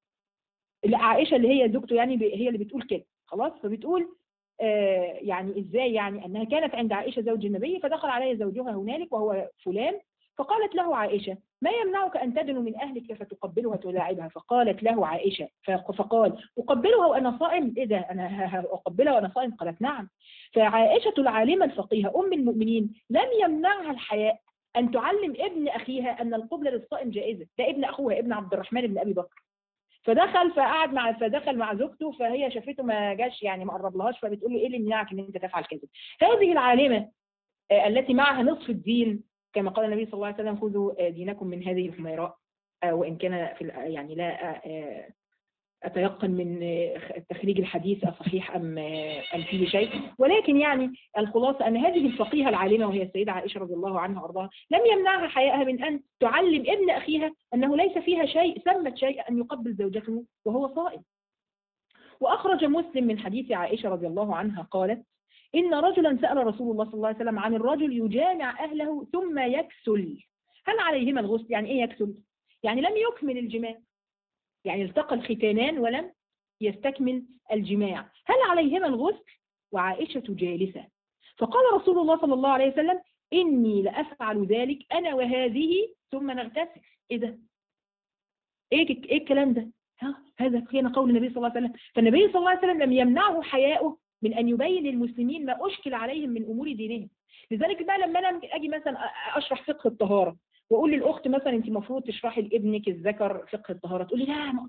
عائشة اللي هي زوجته يعني هي اللي بتقول كده، خلاص. فبتقول يعني ازاي؟ يعني انها كانت عند عائشة زوج النبي فدخل عليها زوجها هنالك وهو فلان. فقالت له عائشة: ما يمنعك أن تدن من أهلك فتقبلها وتلاعبها؟ فقالت له عائشة فقال: أقبلها وأنا صائم؟ إيه ده، أنا أقبلها وأنا صائم؟ قالت: نعم. فعائشة العالمة الفقيهة أم المؤمنين لم يمنعها الحياء أن تعلم ابن أخيها أن القبلة للصائم جائزة. ده ابن أخوها ابن عبد الرحمن بن أبي بكر. فدخل مع زوجته، فهي شافته ما جاش يعني ما قربلهاش، فبتقول له: ايه اللي يمنعك ان انت تفعل كذا؟ هذه العالمة التي معها نصف الدين، كما قال النبي صلى الله عليه وسلم: خذوا دينكم من هذه الحميراء. وان كان في يعني لا أتيقن من تخريج الحديث صحيح أم فيه شيء، ولكن يعني الخلاصة أن هذه الفقيهة العالمة وهي السيدة عائشة رضي الله عنها وأرضاها لم يمنعها حياءها من أن تعلم ابن أخيها أنه ليس فيها شيء ثمة شيء أن يقبل زوجته وهو صائم. وأخرج مسلم من حديث عائشة رضي الله عنها قالت: إن رجلا سأل رسول الله صلى الله عليه وسلم عن الرجل يجامع أهله ثم يكسل، هل عليهما الغسل؟ يعني إيه يكسل؟ يعني لم يكمل الجماع، يعني التقى الختانان ولم يستكمل الجماع، هل عليهما الغسل؟ وعائشة جالسة. فقال رسول الله صلى الله عليه وسلم: إني لأفعل ذلك أنا وهذه ثم نغتسل. إيه ده؟ إيه الكلام ده؟ هذا كان قول النبي صلى الله عليه وسلم. فالنبي صلى الله عليه وسلم لم يمنعه حياؤه من أن يبين للمسلمين ما أشكل عليهم من أمور دينهم. لذلك بقى لما أنا أجي مثلا أشرح فقه الطهارة واقول للاخت مثلا: انت المفروض تشرحي لابنك الذكر فقه الطهاره، تقولي: لا ما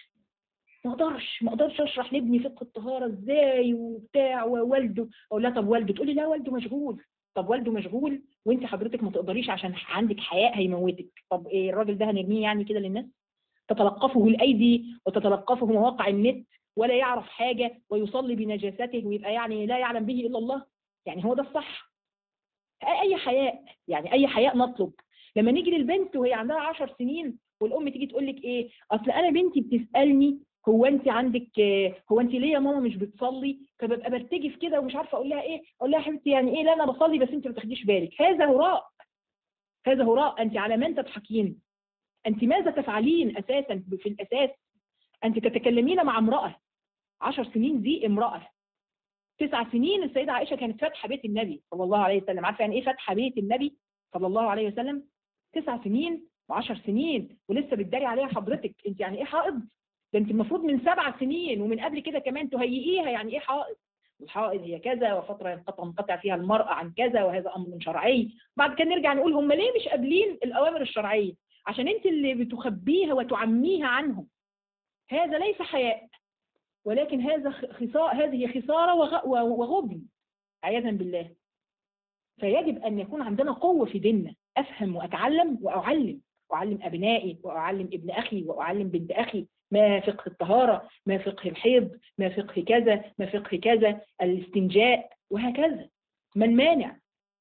اقدرش اشرح لابني فقه الطهاره ازاي وبتاع ووالده. اقول لها: طب والده؟ تقولي: لا والده مشغول. طب والده مشغول وانت حضرتك ما تقدريش عشان عندك حياء هيموتك. طب ايه الراجل ده هنرميه يعني كده للناس؟ تتلقفه الايدي وتتلقفه مواقع النت ولا يعرف حاجه ويصلي بنجاسته ويبقى يعني لا يعلم به الا الله؟ يعني هو ده الصح؟ اي حياء، يعني اي حياء نطلب. لما نيجي للبنت وهي عندها 10 سنين والام تيجي تقول لك ايه، اصل انا بنتي بتسالني هو انت عندك، هو انت ليه يا ماما مش بتصلي، فببقى برتجف كده ومش عارفه اقول لها ايه، اقول لها يا حبيبتي يعني ايه، لا انا بصلي بس انت ما تاخديش بالك. هذا هراء، هذا هراء. انت على من تضحكين؟ انت ماذا تفعلين اساسا في الاساس؟ انت تتكلمين مع امراه 10 سنين، دي امراه. 9 سنين السيده عائشه كانت فاتحه بيت النبي صلى الله عليه وسلم. عارفه يعني ايه فاتحه بيت النبي صلى الله عليه وسلم؟ 9 سنين و10 سنين ولسه بتداري عليها حضرتك. انت يعني ايه حائض؟ ده انت المفروض من 7 سنين ومن قبل كده كمان تهيئيها يعني ايه حائض. الحائض هي كذا، وفتره ينقطع فيها المراه عن كذا، وهذا امر شرعي. بعد كده نرجع نقول هم ليه مش قابلين الاوامر الشرعيه؟ عشان انت اللي بتخبيها وتعميها عنهم. هذا ليس حياء، ولكن هذه خساره وغبن عياذا بالله. فيجب أن يكون عندنا قوة في ديننا، أفهم وأتعلم وأعلم أبنائي وأعلم ابن أخي وأعلم بنت أخي ما فقه الطهارة، ما فقه الحيض، ما فقه كذا، ما فقه كذا، الاستنجاء، وهكذا. من مانع؟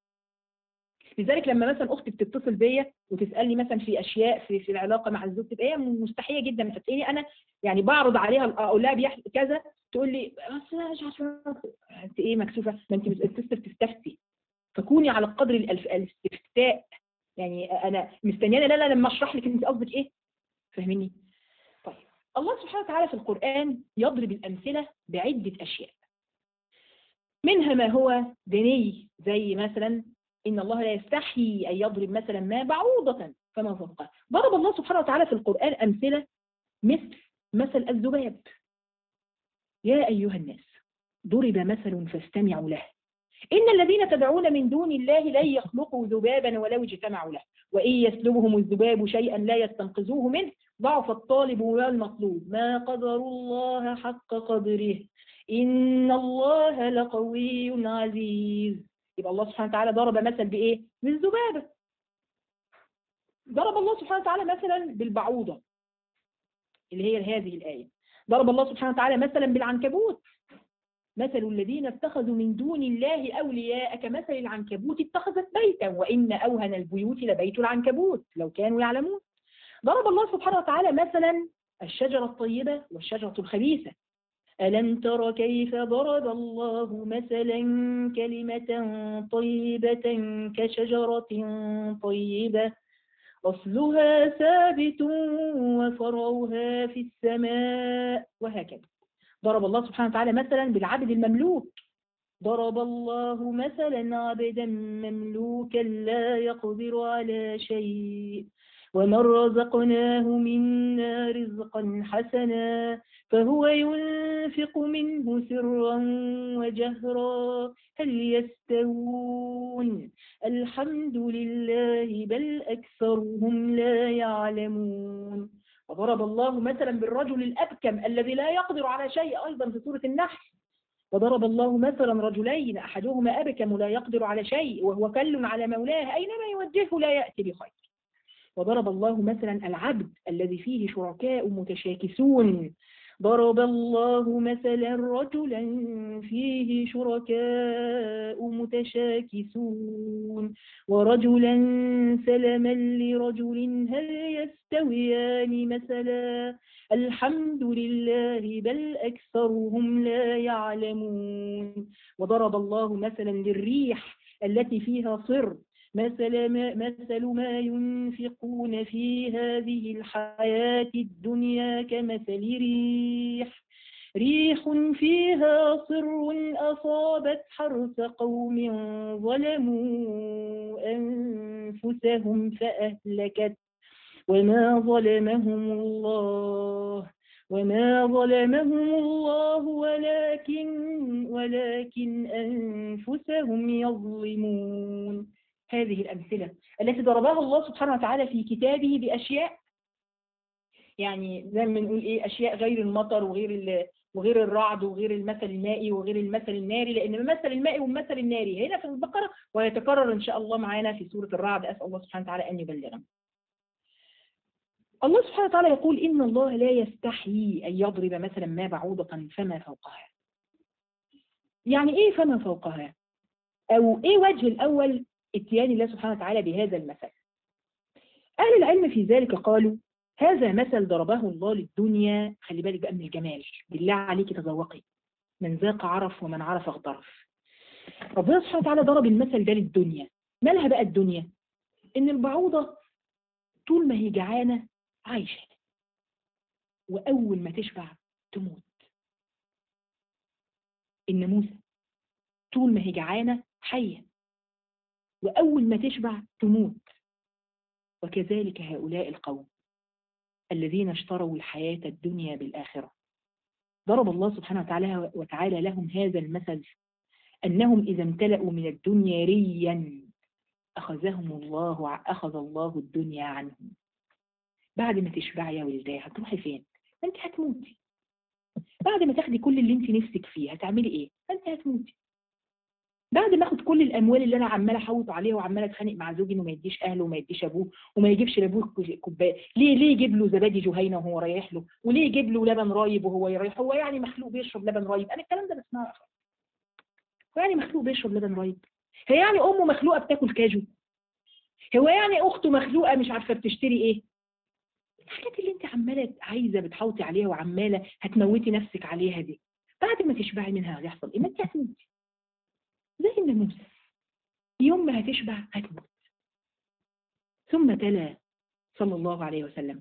لذلك لما مثلا أختي بتتصل بيا وتسألني مثلا في أشياء في العلاقة مع الزوج، تبقى هي مستحية جدا، فتلاقيني أنا يعني بعرض عليها، أقول لها بيحصل كذا، تقول لي أصل أنا مش عارفة. أنت إيه مكسوفة؟ ما أنت بتستفتي. فكوني على قدر الاستفتاء. يعني انا مستنيانه لا لما اشرح لك انت قصدك ايه، فاهميني؟ طيب، الله سبحانه وتعالى في القرآن يضرب الأمثلة بعدة أشياء، منها ما هو ديني، زي مثلا إن الله لا يستحي أن يضرب مثلا ما بعوضة فما فوقها. ضرب الله سبحانه وتعالى في القرآن أمثلة مثل الذباب. يا أيها الناس ضرب مثل فاستمعوا له، إن الذين تدعون من دون الله لن يخلقوا ذبابا ولو اجتمعوا له، وإن يسلبهم الذباب شيئا لا يستنقذوه منه، ضعف الطالب والمطلوب، ما قدروا الله حق قدره، إن الله لقوي عزيز. يبقى الله سبحانه وتعالى ضرب مثل بإيه؟ بالذبابة. ضرب الله سبحانه وتعالى مثلا بالبعوضة اللي هي هذه الآية. ضرب الله سبحانه وتعالى مثلا بالعنكبوت، مثل الذين اتخذوا من دون الله أولياء كمثل العنكبوت اتخذت بيتا وإن أوهن البيوت لبيت العنكبوت لو كانوا يعلمون. ضرب الله سبحانه وتعالى مثلا الشجرة الطيبة والشجرة الخبيثة. ألم تر كيف ضرب الله مثلا كلمة طيبة كشجرة طيبة أصلها ثابت وفرعها في السماء، وهكذا. ضرب الله سبحانه وتعالى مثلا بالعبد المملوك. ضرب الله مثلا عبدا مملوكا لا يقدر على شيء ومن رزقناه منا رزقا حسنا فهو ينفق منه سرا وجهرا هل يستوون الحمد لله بل أكثرهم لا يعلمون. وضرب الله مثلا بالرجل الأبكم الذي لا يقدر على شيء، أيضا في سورة النحل. وضرب الله مثلا رجلين أحدهما أبكم لا يقدر على شيء وهو كل على مولاه أينما يوجهه لا يأتي بخير. وضرب الله مثلا العبد الذي فيه شركاء متشاكسون. ضرب الله مثلا رجلا فيه شركاء متشاكسون ورجلا سلما لرجل هل يستويان مثلا الحمد لله بل أكثرهم لا يعلمون. وضرب الله مثلا للريح التي فيها صر مثل ما ينفقون في هذه الحياة الدنيا كمثل ريح فيها صر أصابت حرث قوم ظلموا أنفسهم فأهلكت وما ظلمهم الله ولكن أنفسهم يظلمون. هذه الأمثلة التي ضربها الله سبحانه وتعالى في كتابه بأشياء، يعني زي ما بنقول إيه، أشياء غير المطر وغير الرعد وغير المثل المائي وغير المثل الناري، لأن المثل المائي والمثل الناري هنا في البقرة ويتكرر إن شاء الله معانا في سورة الرعد. أسأل الله سبحانه وتعالى أن يبلغنا. الله سبحانه وتعالى يقول إن الله لا يستحيي أن يضرب مثلا ما بعوضة فما فوقها. يعني إيه فما فوقها؟ أو إيه وجه الأول اتيان الله سبحانه وتعالى بهذا المثل؟ أهل العلم في ذلك قالوا هذا مثل ضربه الله للدنيا. خلي بالك بقى من الجمال، بالله عليك تذوقي، من ذاق عرف ومن عرف اغترف. ربنا سبحانه وتعالى ضرب المثل ده للدنيا. مالها بقى الدنيا؟ إن البعوضة طول ما هي جعانة عايشة، وأول ما تشبع تموت. الناموسة طول ما هي جعانة حية، وأول ما تشبع تموت. وكذلك هؤلاء القوم الذين اشتروا الحياة الدنيا بالآخرة، ضرب الله سبحانه وتعالى لهم هذا المثل، أنهم إذا امتلأوا من الدنيا ريا أخذ الله الدنيا عنهم. بعد ما تشبعي يا ولداي هتروحي فين؟ أنت هتموتي. بعد ما تاخدي كل اللي أنت نفسك فيه هتعملي إيه؟ أنت هتموتي. بعد ما اخد كل الاموال اللي انا عماله احوط عليها وعماله اتخانق مع زوجي انه ما يديش اهله وما يديش ابوه وما يجيبش لابوه كوبايه، ليه يجيب له زبادي جهينه وهو رايح له، وليه يجيب له لبن رايب وهو رايح؟ هو يعني مخلوق بيشرب لبن رايب؟ انا الكلام ده بسمعه. هو يعني مخلوق بيشرب لبن رايب؟ هي يعني امه مخلوقه بتاكل كاجو؟ هو يعني اخته مخلوقه مش عارفه بتشتري ايه؟ الحاجات اللي انت عماله عايزه بتحوطي عليها وعماله هتموتي نفسك عليها دي، بعد ما تشبعي منها هيحصل ايه؟ ما انت هتموتي زي الناموسه، يوم ما هتشبع هتموت. ثم تلا صلى الله عليه وسلم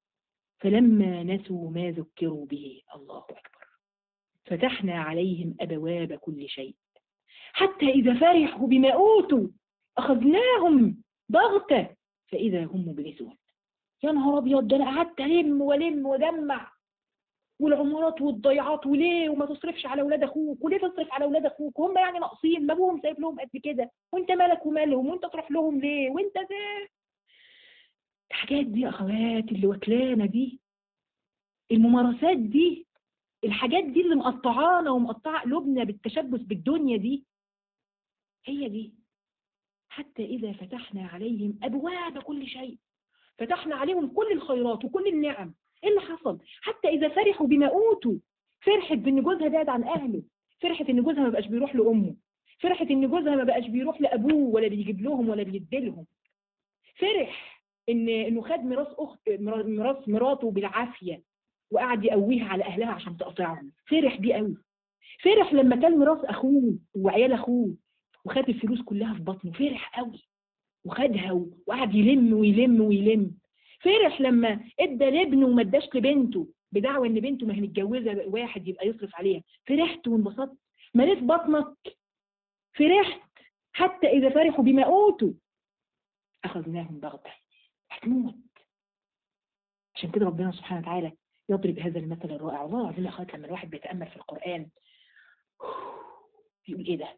فلما نسوا ما ذكروا به الله أكبر فتحنا عليهم أبواب كل شيء حتى إذا فرحوا بما أوتوا أخذناهم بغتة فإذا هم مبلسون. يا نهار أبيض، ده أنا قعدت ألم ودمع، والعمارات والضيعات، وليه وما تصرفش على أولاد أخوك، وليه تصرف على أولاد أخوك وهم يعني ناقصين، ما أبوهم سايب لهم قد كده، وأنت مالك ومالهم، وأنت تروح لهم ليه، وأنت ده. الحاجات دي يا أخوات اللي وكلانة دي، الممارسات دي، الحاجات دي اللي مقطعانا ومقطعه قلوبنا بالتشبث بالدنيا دي، هي دي. حتى إذا فتحنا عليهم أبواب كل شيء، فتحنا عليهم كل الخيرات وكل النعم، إيه اللي حصل؟ حتى إذا فرحوا بما أوتوا، فرحت بإن جوزها بعد عن أهله، فرحت إن جوزها ما بقاش بيروح لأمه، فرحت إن جوزها ما بقاش بيروح لأبوه ولا بيجيب لهم ولا بيديلهم، فرح إنه خد ميراث مراته بالعافية وقعد يقويها على أهلها عشان تقطعهم، فرح بيه قوي. فرح لما كان ميراث أخوه وعيال أخوه وخد الفلوس كلها في بطنه، فرح قوي وخدها وقعد يلم. فرح لما ادى لابنه وما اداش لبنته بدعوى ان بنته ما هي متجوزه واحد يبقى يصرف عليها، فرحت وانبسطت. مليت بطنك، فرحت. حتى إذا فرحوا بما أوتوا أخذناهم بغتة، هتموت. عشان كده ربنا سبحانه وتعالى يضرب هذا المثل الرائع. والله العظيم يا أخوات لما الواحد بيتأمل في القرآن بيقول إيه ده؟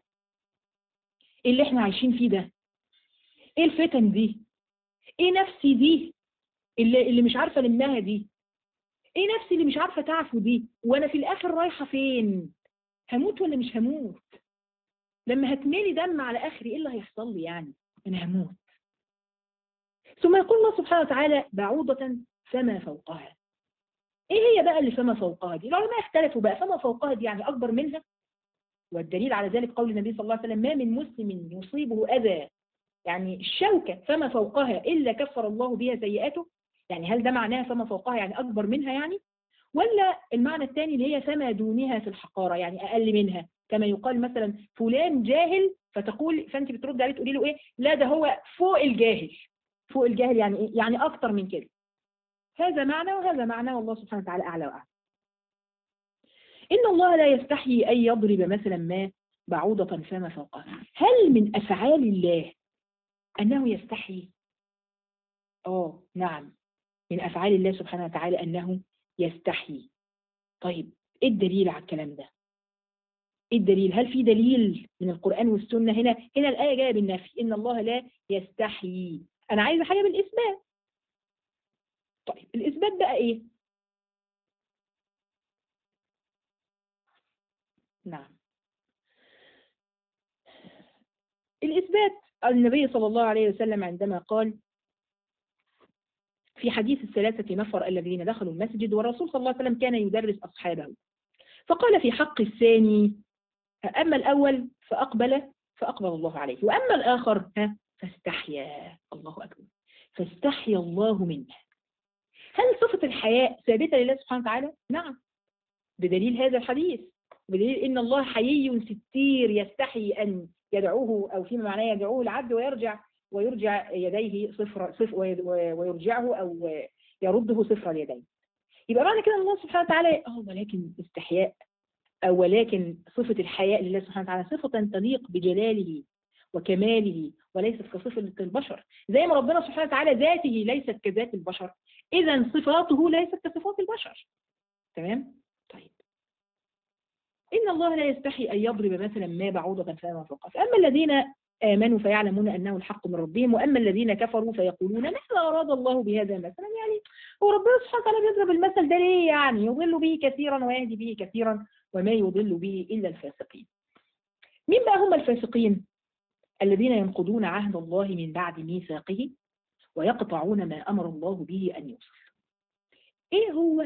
إيه اللي إحنا عايشين فيه ده؟ إيه الفتن دي؟ إيه نفسي دي اللي مش عارفة لمها دي؟ إيه نفسي اللي مش عارفة تعفو دي؟ وأنا في الآخر رايحة فين؟ هموت ولا مش هموت؟ لما هتملي دم على آخري إيه اللي هيحصل لي يعني؟ أنا هموت. ثم يقول الله سبحانه وتعالى بعوضة فما فوقها. ايه هي بقى اللي فما فوقها دي؟ العلماء اختلفوا بقى، فما فوقها دي يعني اكبر منها؟ والدليل على ذلك قول النبي صلى الله عليه وسلم ما من مسلم يصيبه اذى، يعني الشوكة فما فوقها الا كفر الله بها سيئاته. يعني هل ده معناها فما فوقها يعني اكبر منها يعني؟ ولا المعنى الثاني اللي هي فما دونها في الحقارة، يعني اقل منها، كما يقال مثلا فلان جاهل فانت بترد عليه تقولي له ايه؟ لا ده هو فوق الجاهل. فوق الجاهل يعني ايه؟ يعني اكتر من كده. هذا معنى وهذا معنى، والله سبحانه وتعالى أعلى وأعلم. إن الله لا يستحي أن يضرب مثلا ما بعوضة فما فوقها. هل من أفعال الله أنه يستحي؟ نعم، من أفعال الله سبحانه وتعالى أنه يستحي. طيب إيه الدليل على الكلام ده؟ إيه الدليل؟ هل في دليل من القرآن والسنة؟ هنا الآية جاية بالنفي، إن الله لا يستحي. أنا عايزة حاجة بالإثبات. طيب الإثبات بقى إيه؟ نعم، الإثبات النبي صلى الله عليه وسلم عندما قال في حديث الثلاثة نفر الذين دخلوا المسجد والرسول صلى الله عليه وسلم كان يدرس أصحابه، فقال في حق الثاني أما الأول فأقبل الله عليه، وأما الآخر فاستحيا. الله أكبر. فاستحيا الله منها. هل صفة الحياء ثابتة لله سبحانه وتعالى؟ نعم، بدليل هذا الحديث، بدليل إن الله حيي ستير يستحي أن يدعوه، أو فيما معناه يدعوه العبد ويرجع يديه صفر ويرجعه أو يرده صفر اليدين. يبقى معنى كده الله سبحانه وتعالى ولكن استحياء، أو ولكن صفة الحياء لله سبحانه وتعالى صفة تليق بجلاله وكماله وليست كصفة البشر، زي ما ربنا سبحانه وتعالى ذاته ليست كذات البشر، إذا صفاته ليست كصفات البشر. تمام؟ طيب، إن الله لا يستحي أن يضرب مثلا ما بعوضة فما فوقها، فأما الذين آمنوا فيعلمون أنه الحق من ربهم، وأما الذين كفروا فيقولون ماذا أراد الله بهذا مثلا، يعني هو ربنا سبحانه وتعالى بيضرب المثل ده ليه؟ يعني يضل به كثيرا ويهدي به كثيرا وما يضل به إلا الفاسقين. مين بقى هم الفاسقين؟ الذين ينقضون عهد الله من بعد ميثاقه ويقطعون ما أمر الله به أن يوصل. إيه هو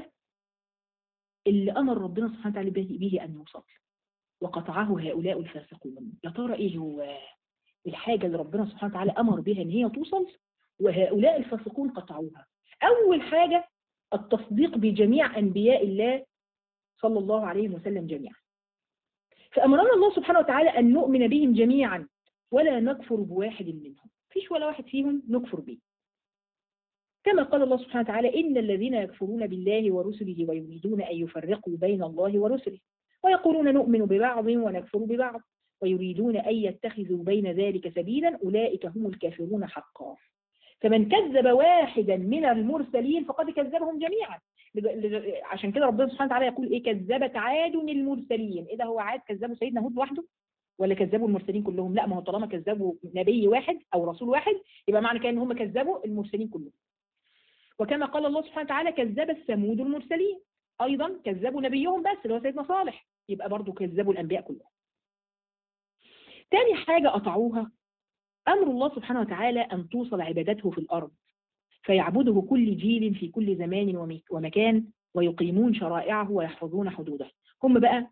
اللي أمر ربنا سبحانه وتعالى به أن يوصل وقطعه هؤلاء الفاسقون؟ يا ترى إيه هو الحاجة اللي ربنا سبحانه وتعالى أمر بها إن هي توصل وهؤلاء الفاسقون قطعوها؟ أول حاجة التصديق بجميع أنبياء الله صلى الله عليه وسلم جميعا. فأمرنا الله سبحانه وتعالى أن نؤمن بهم جميعا ولا نكفر بواحد منهم، فيش ولا واحد فيهم نكفر به. كما قال الله سبحانه وتعالى إن الذين يكفرون بالله ورسله ويريدون أن يفرقوا بين الله ورسله ويقولون نؤمن ببعض ونكفر ببعض ويريدون أن يتخذوا بين ذلك سبيلا أولئك هم الكافرون حقا. فمن كذب واحدا من المرسلين فقد كذبهم جميعا. عشان كده ربنا سبحانه وتعالى يقول إيه؟ كذبت عاد المرسلين. إيه ده؟ هو عاد كذبوا سيدنا هود لوحده ولا كذبوا المرسلين كلهم؟ لا، ما هو طالما كذبوا نبي واحد أو رسول واحد يبقى معنى كده إن هم كذبوا المرسلين كلهم. وكما قال الله سبحانه وتعالى كذب ثمود المرسلين، أيضا كذبوا نبيهم بس اللي هو سيدنا صالح، يبقى برضو كذبوا الأنبياء كلهم. تاني حاجة قطعوها أمر الله سبحانه وتعالى أن توصل عبادته في الأرض فيعبده كل جيل في كل زمان ومكان ويقيمون شرائعه ويحفظون حدوده. هم بقى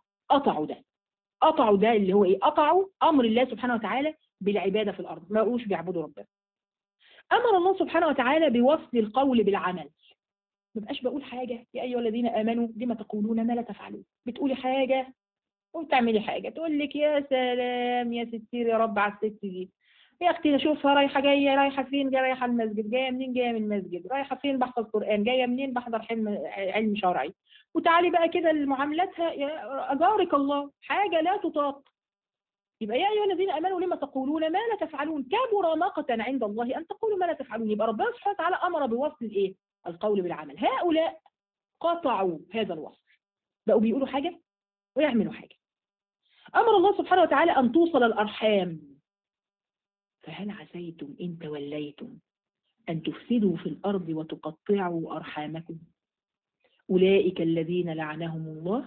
قطعوا ده اللي هو إيه؟ قطعوا أمر الله سبحانه وتعالى بالعبادة في الأرض، ما بقوش بيعبدوا ربنا. أمر الله سبحانه وتعالى بوصل القول بالعمل، ما بقاش بقول حاجة يا أيها الذين آمنوا لما تقولون ما لا تفعلون، بتقولي حاجة وبتعملي حاجة، تقول لك يا سلام يا ستير يا رب على الست دي، يا أختي أشوفها رايحة جاية، رايحة فين؟ جاية رايحة المسجد، جاية منين؟ جاية من المسجد، رايحة فين؟ بحفظ قرآن، جاية منين؟ بحضر علم شرعي، وتعالي بقى كده لمعاملاتها يا أجارك الله حاجة لا تطاق. يبقى يا أيها الذين آمنوا لما تقولون ما لا تفعلون كبر مقتا عند الله أن تقولوا ما لا تفعلون. يبقى ربنا سبحانه وتعالى أمر بوصل الإيه؟ القول بالعمل. هؤلاء قطعوا هذا الوصل، بقوا بيقولوا حاجة ويعملوا حاجة. أمر الله سبحانه وتعالى أن توصل الأرحام، فهل عسيتم إن توليتم أن تفسدوا في الأرض وتقطعوا أرحامكم أولئك الذين لعنهم الله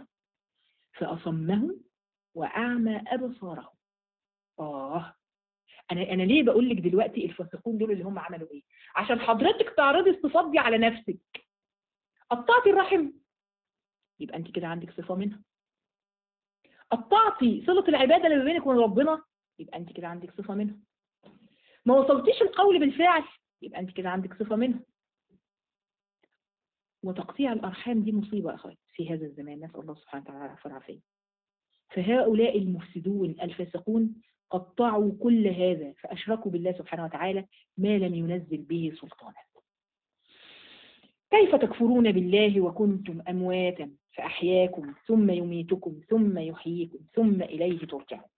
فأصمهم وأعمى أبصارهم. أنا ليه بقول لك دلوقتي الفاسقون دول اللي هم عملوا إيه؟ عشان حضرتك تعرضي الصفات دي على نفسك. قطعتي الرحم يبقى أنت كده عندك صفة منها. قطعتي صلة العبادة اللي بينك وبين ربنا يبقى أنت كده عندك صفة منها. ما وصلتيش القول بالفعل يبقى أنت كده عندك صفة منها. وتقطيع الأرحام دي مصيبة أخوات في هذا الزمان، نسأل الله سبحانه وتعالى العفو والعافية. فهؤلاء المفسدون الفاسقون قطعوا كل هذا فأشركوا بالله سبحانه وتعالى ما لم ينزل به سلطانا. كيف تكفرون بالله وكنتم أمواتا فأحياكم ثم يميتكم ثم يحييكم ثم إليه ترجعون.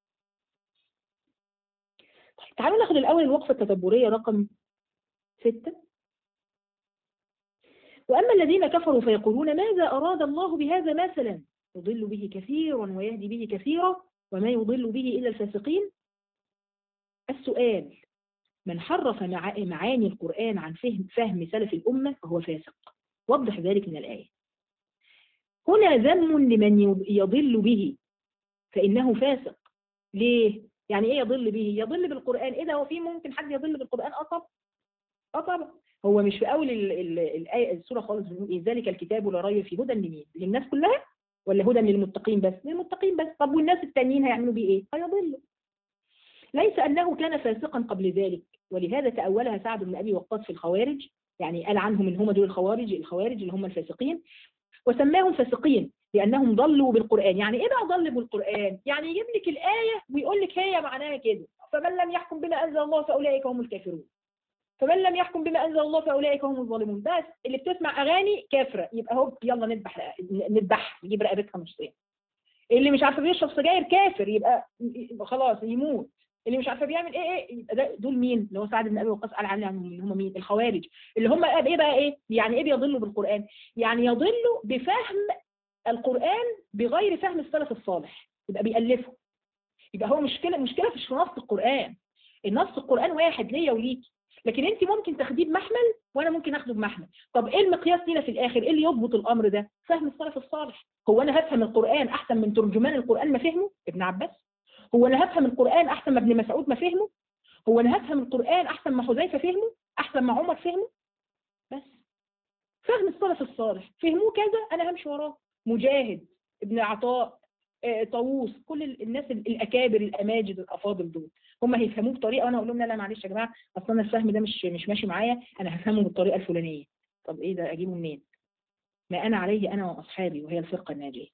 طيب تعالوا ناخد الأول الوقفة التدبرية رقم 6. وأما الذين كفروا فيقولون ماذا أراد الله بهذا مثلا يضل به كثيرا ويهدي به كثيرا وما يضل به إلا الفاسقين. السؤال: من حرف معاني القرآن عن فهم سلف الأمة فهو فاسق. وضح ذلك من الآية. هنا ذم لمن يضل به فإنه فاسق. ليه؟ يعني إيه يضل به؟ يضل بالقرآن. إيه ده؟ هو في ممكن حد يضل بالقرآن؟ طبعا. هو مش في أول الآية السورة خالص بيقول إيه؟ ذلك الكتاب لا ريب فيه هدى لمين؟ للناس كلها؟ ولا هدى للمتقين بس؟ للمتقين بس. طب والناس التانيين هيعملوا بيه إيه؟ هيضلوا. ليس أنه كان فاسقا قبل ذلك، ولهذا تأولها سعد بن أبي وقاص في الخوارج، يعني قال عنهم إن هم دول الخوارج اللي هم الفاسقين، وسماهم فاسقين لأنهم ضلوا بالقرآن. يعني إيه بقى ضل بالقرآن؟ يعني يجيب لك الآية ويقول لك هي معناها كده، فمن لم يحكم بما أنزل الله فأولئك هم الكافرون، فمن لم يحكم بما أنزل الله فأولئك هم الظالمون. بس اللي بتسمع أغاني كافرة، يبقى هو يلا نذبح نجيب رقبتها نصين. اللي مش عارفه بيشرب سجاير كافر، يبقى خلاص يموت. اللي مش عارفه بيعمل ايه يبقى دول مين؟ اللي هو سعد بن ابي وقاص قال عنهم ان هم مين؟ الخوارج، اللي هم ايه بقى ايه؟ يعني ايه بيضلوا بالقران؟ يعني يضلوا بفهم القران بغير فهم السلف الصالح، يبقى بيألفوا. يبقى هو مشكله في نص القران. النص القران واحد ليا وليكي، لكن انت ممكن تاخديه بمحمل وانا ممكن اخده بمحمل. طب ايه المقياس لينا في الاخر؟ ايه اللي يضبط الامر ده؟ فهم السلف الصالح. هو انا هفهم القران احسن من ترجمان القران ما فهمه ابن عباس؟ هو انا هفهم القران احسن ما ابن مسعود ما فهمه؟ هو انا هفهم القران احسن ما حذيفه فهمه؟ احسن ما عمر فهمه؟ بس فهم السلف الصالح فهموه كذا، انا همشي وراه. مجاهد، ابن عطاء، طاووس، كل الناس الاكابر الاماجد الافاضل دول هم هيفهموه بطريقه، وانا اقول لهم لا معلش يا جماعه، اصلا انا الفهم ده مش ماشي معايا، انا هفهمه بالطريقه الفلانيه. طب ايه ده؟ اجيبه منين؟ ما انا عليه انا واصحابي، وهي الفرقه الناجيه.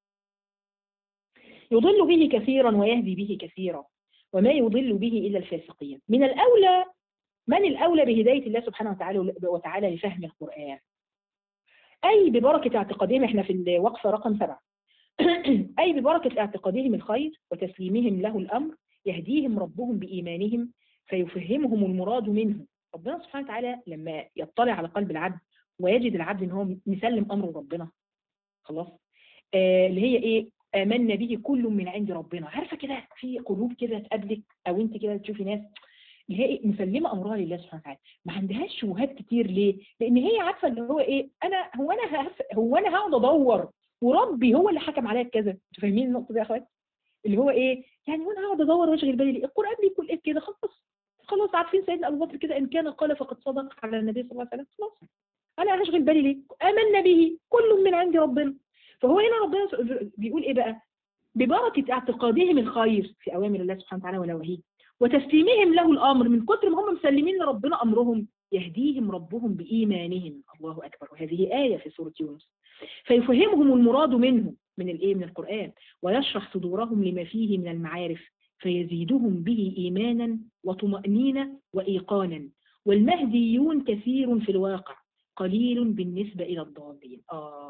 يضل به كثيرا ويهدي به كثيرا، وما يضل به الا الفاسقين. من الاولى، من الاولى بهدايه الله سبحانه وتعالى لفهم القران؟ اي ببركه اعتقادهم، احنا في الوقفه رقم 7. أي ببركة اعتقادهم الخير وتسليمهم له الأمر يهديهم ربهم بإيمانهم فيفهمهم المراد منه. ربنا سبحانه وتعالى لما يطلع على قلب العبد ويجد العبد إن هو مسلم أمره ربنا، خلاص، اللي هي إيه؟ آمنا به كل من عند ربنا. عارفة كده في قلوب كده تقابلك، أو أنت كده تشوفي ناس اللي هي إيه؟ مسلمة أمرها لله سبحانه وتعالى، ما عندهاش شبهات كتير. ليه؟ لأن هي عارفة اللي هو إيه؟ هو أنا هقعد أدور وربي هو اللي حكم عليا بكذا. انتوا فاهمين النقطه دي يا اخوات؟ اللي هو ايه يعني؟ وانا هقعد ادور واشغل بالي ليه؟ القران بيقول ايه كده؟ خلاص عارفين سيدنا ابو بكر كده، ان كان قال فقد صدق على النبي صلى الله عليه وسلم. خلاص انا هشغل بالي ليه؟ امنا به كل من عند ربنا. فهو هنا ربنا بيقول ايه بقى؟ ببركه اعتقادهم الخير في اوامر الله سبحانه وتعالى ونواهيه وتسليمهم له الامر، من كتر ما هم مسلمين لربنا امرهم يهديهم ربهم بايمانهم. الله اكبر. وهذه ايه في سوره يونس. فيفهمهم المراد منه، من الايه؟ من القرآن، ويشرح صدورهم لما فيه من المعارف فيزيدهم به إيمانا وطمأنينة وإيقانا. والمهديون كثير في الواقع قليل بالنسبة إلى الضالين.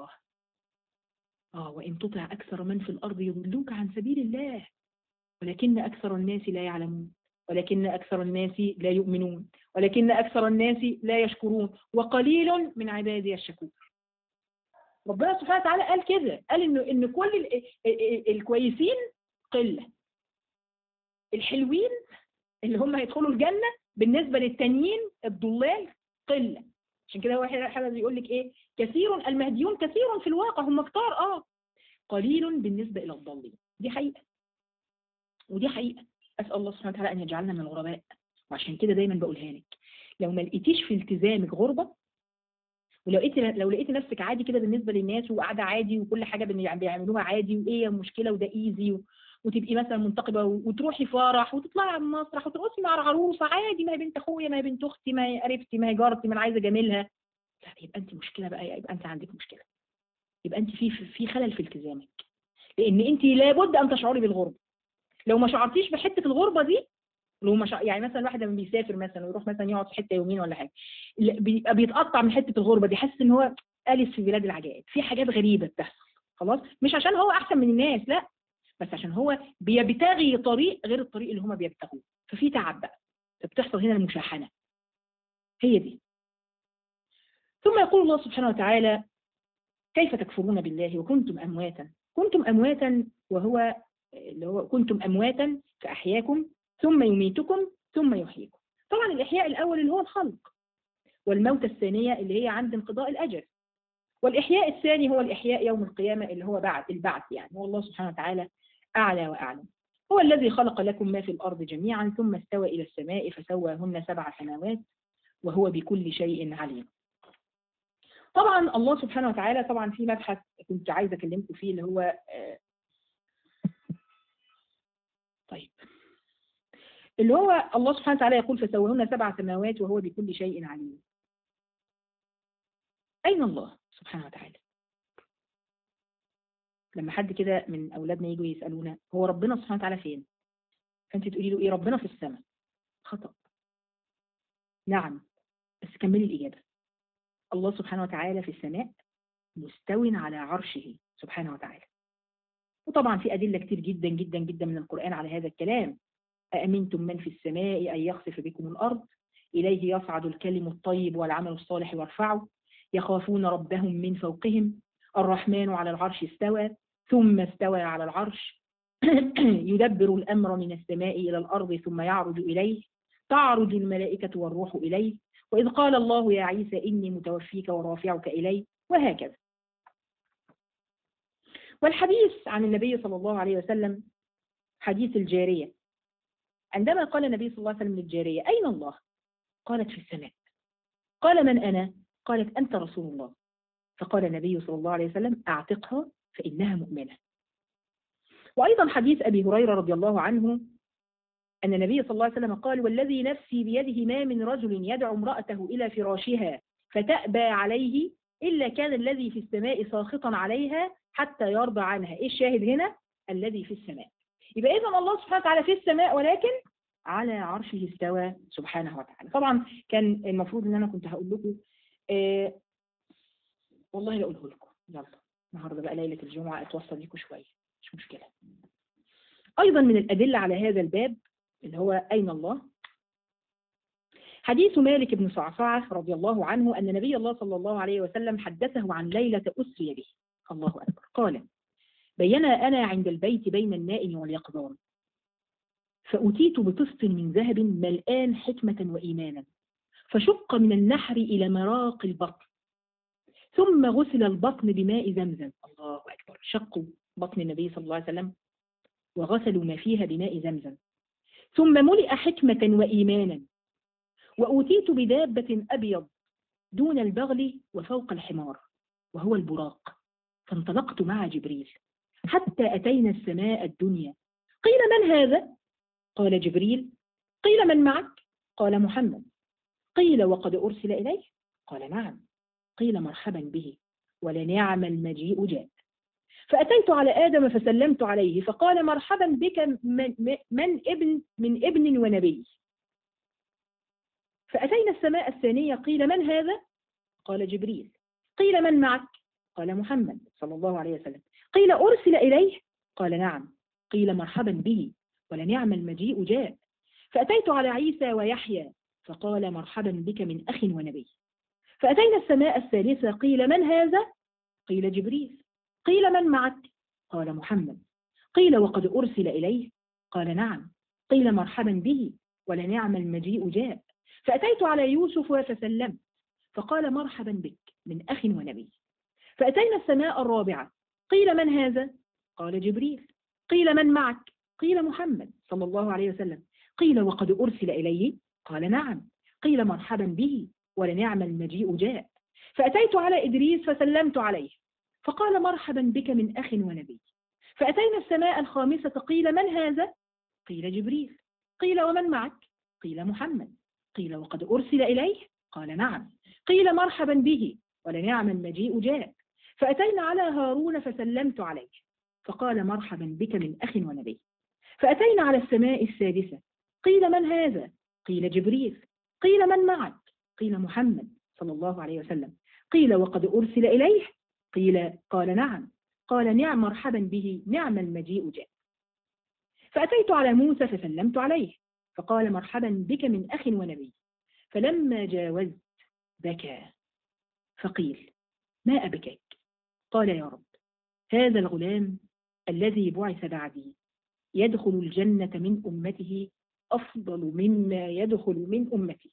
وإن تطع أكثر من في الأرض يضلوك عن سبيل الله ولكن أكثر الناس لا يعلمون، ولكن أكثر الناس لا يؤمنون، ولكن أكثر الناس لا يشكرون، وقليل من عبادي الشكور. ربنا سبحانه وتعالى قال كده، قال ان كل الكويسين قله، الحلوين اللي هم هيدخلوا الجنه بالنسبه للتانيين الضلال قله. عشان كده هو حاجه بيقول لك ايه؟ كثير المهديون كثير في الواقع، هم كتار، قليل بالنسبه الى الضالين. دي حقيقه ودي حقيقه. اسال الله سبحانه وتعالى ان يجعلنا من الغرباء. وعشان كده دايما بقولها لك، لو ما لقيتيش في التزامك غربه، لو لقيت نفسك عادي كده بالنسبه للناس وقاعده عادي وكل حاجه بيعملوها عادي وايه المشكله وده ايزي، وتبقي مثلا منتقبه وتروحي فرح وتطلعي على المسرح وترقصي مع عروسه عادي، ما هي بنت اخويا، ما هي بنت اختي، ما هي قريبتي، ما هي جارتي، ما انا عايزه اجاملها، لا يبقى انت مشكله بقى، يبقى انت عندك مشكله، يبقى انت في خلل في التزامك. لان انت لابد ان تشعري بالغربه. لو ما شعرتيش بحته الغربه دي، لو مش يعني مثلا الواحد لما بيسافر مثلا ويروح مثلا يقعد في حته يومين ولا حاجه، بيبقى بيتقطع من حته الغربه دي، حاسس ان هو ألف في بلاد العجائب، في حاجات غريبه بتحصل. خلاص، مش عشان هو احسن من الناس، لا، بس عشان هو بيبتغي طريق غير الطريق اللي هم بيبتغوه، ففي تعب بقى، فبتحصل هنا المشاحنه، هي دي. ثم يقول الله سبحانه وتعالى: كيف تكفرون بالله وكنتم امواتا. كنتم امواتا، وهو اللي هو كنتم امواتا فاحياكم ثم يميتكم ثم يحييكم. طبعا الإحياء الأول اللي هو الخلق، والموت الثانية اللي هي عند انقضاء الأجل، والإحياء الثاني هو الإحياء يوم القيامة اللي هو بعد البعث. يعني هو الله سبحانه وتعالى أعلى وأعلم. هو الذي خلق لكم ما في الأرض جميعا ثم استوى إلى السماء فسواهن 7 سماوات وهو بكل شيء عليم. طبعا الله سبحانه وتعالى، طبعا في مبحث كنت عايزة أكلمكم فيه اللي هو طيب، اللي هو الله سبحانه وتعالى يقول فسوهن 7 سماوات وهو بكل شيء عليم. أين الله سبحانه وتعالى؟ لما حد كده من أولادنا يجوا يسألونا هو ربنا سبحانه وتعالى فين؟ فأنت تقولي له إيه؟ ربنا في السماء. خطأ. نعم، بس كملي الإجابة. الله سبحانه وتعالى في السماء مستو على عرشه سبحانه وتعالى. وطبعا في أدلة كتير جدا جدا جدا من القرآن على هذا الكلام. أأمنتم من في السماء أن يخسف بكم الأرض إليه يصعد الكلم الطيب والعمل الصالح يرفعه يخافون ربهم من فوقهم الرحمن على العرش استوى ثم استوى على العرش يدبر الأمر من السماء إلى الأرض ثم يعرج إليه تعرج الملائكة والروح إليه وإذ قال الله يا عيسى إني متوفيك ورافعك إلي وهكذا. والحديث عن النبي صلى الله عليه وسلم حديث الجارية، عندما قال النبي صلى الله عليه وسلم للجارية أين الله؟ قالت في السماء. قال من أنا؟ قالت أنت رسول الله. فقال النبي صلى الله عليه وسلم أعتقها فإنها مؤمنة. وأيضا حديث أبي هريرة رضي الله عنه أن النبي صلى الله عليه وسلم قال والذي نفسي بيده ما من رجل يدعو امرأته إلى فراشها فتأبى عليه إلا كان الذي في السماء ساخطا عليها حتى يرضى عنها. إيه الشاهد هنا؟ الذي في السماء. يبقى إذن الله سبحانه وتعالى في السماء ولكن على عرشه استوى سبحانه وتعالى. طبعا كان المفروض ان انا كنت هقول لكم والله لا اقوله لكم. يلا النهارده بقى ليله الجمعه اتوصل لكم شويه مش مشكله. ايضا من الادله على هذا الباب اللي هو اين الله حديث مالك بن صعصعه رضي الله عنه ان نبي الله صلى الله عليه وسلم حدثه عن ليله اسري به. الله اكبر. قال بينا انا عند البيت بين النائم واليقظان فأتيت بطست من ذهب ملآن حكمة وإيمانا فشق من النحر إلى مراق البطن ثم غسل البطن بماء زمزم. الله أكبر. شقوا بطن النبي صلى الله عليه وسلم وغسلوا ما فيها بماء زمزم ثم ملئ حكمة وإيمانا وأتيت بدابة أبيض دون البغل وفوق الحمار وهو البراق فانطلقت مع جبريل حتى أتينا السماء الدنيا. قيل من هذا؟ قال جبريل. قيل من معك؟ قال محمد. قيل وقد أرسل إليه؟ قال نعم. قيل مرحبا به ولنعم المجيء جاء. فأتيت على آدم فسلمت عليه فقال مرحبا بك من ابن ونبي. فأتينا السماء الثانية قيل من هذا؟ قال جبريل. قيل من معك؟ قال محمد صلى الله عليه وسلم. قيل أرسل إليه؟ قال نعم. قيل مرحبا به ولنعم المجيء جاء. فأتيت على عيسى ويحيى فقال مرحبا بك من أخ ونبي. فأتينا السماء الثالثة قيل من هذا؟ قيل جبريل. قيل من معك؟ قال محمد. قيل وقد أرسل إليه؟ قال نعم. قيل مرحبا به ولنعم المجيء جاء. فأتيت على يوسف فسلمت فقال مرحبا بك من أخ ونبي. فأتينا السماء الرابعة قيل من هذا؟ قال جبريل. قيل من معك؟ قيل محمد صلى الله عليه وسلم. قيل وقد أرسل إليه؟ قال نعم. قيل مرحبا به ولنعم المجيء جاء. فأتيت على إدريس فسلمت عليه فقال مرحبا بك من أخ ونبي. فأتينا السماء الخامسة قيل من هذا؟ قيل جبريل. قيل ومن معك؟ قيل محمد. قيل وقد أرسل إليه؟ قال نعم. قيل مرحبا به ولنعم المجيء جاء. فأتينا على هارون فسلمت عليه فقال مرحبا بك من أخ ونبي. فأتينا على السماء السادسة قيل من هذا؟ قيل جبريل. قيل من معك؟ قيل محمد صلى الله عليه وسلم. قيل وقد أرسل إليه؟ قال نعم. قال نعم مرحبا به نعم المجيء جاء. فأتيت على موسى فسلمت عليه فقال مرحبا بك من أخ ونبي. فلما جاوزت بكى فقيل ما أبكاك؟ قال يا رب هذا الغلام الذي بعث بعدي يدخل الجنة من أمته أفضل مما يدخل من أمتي.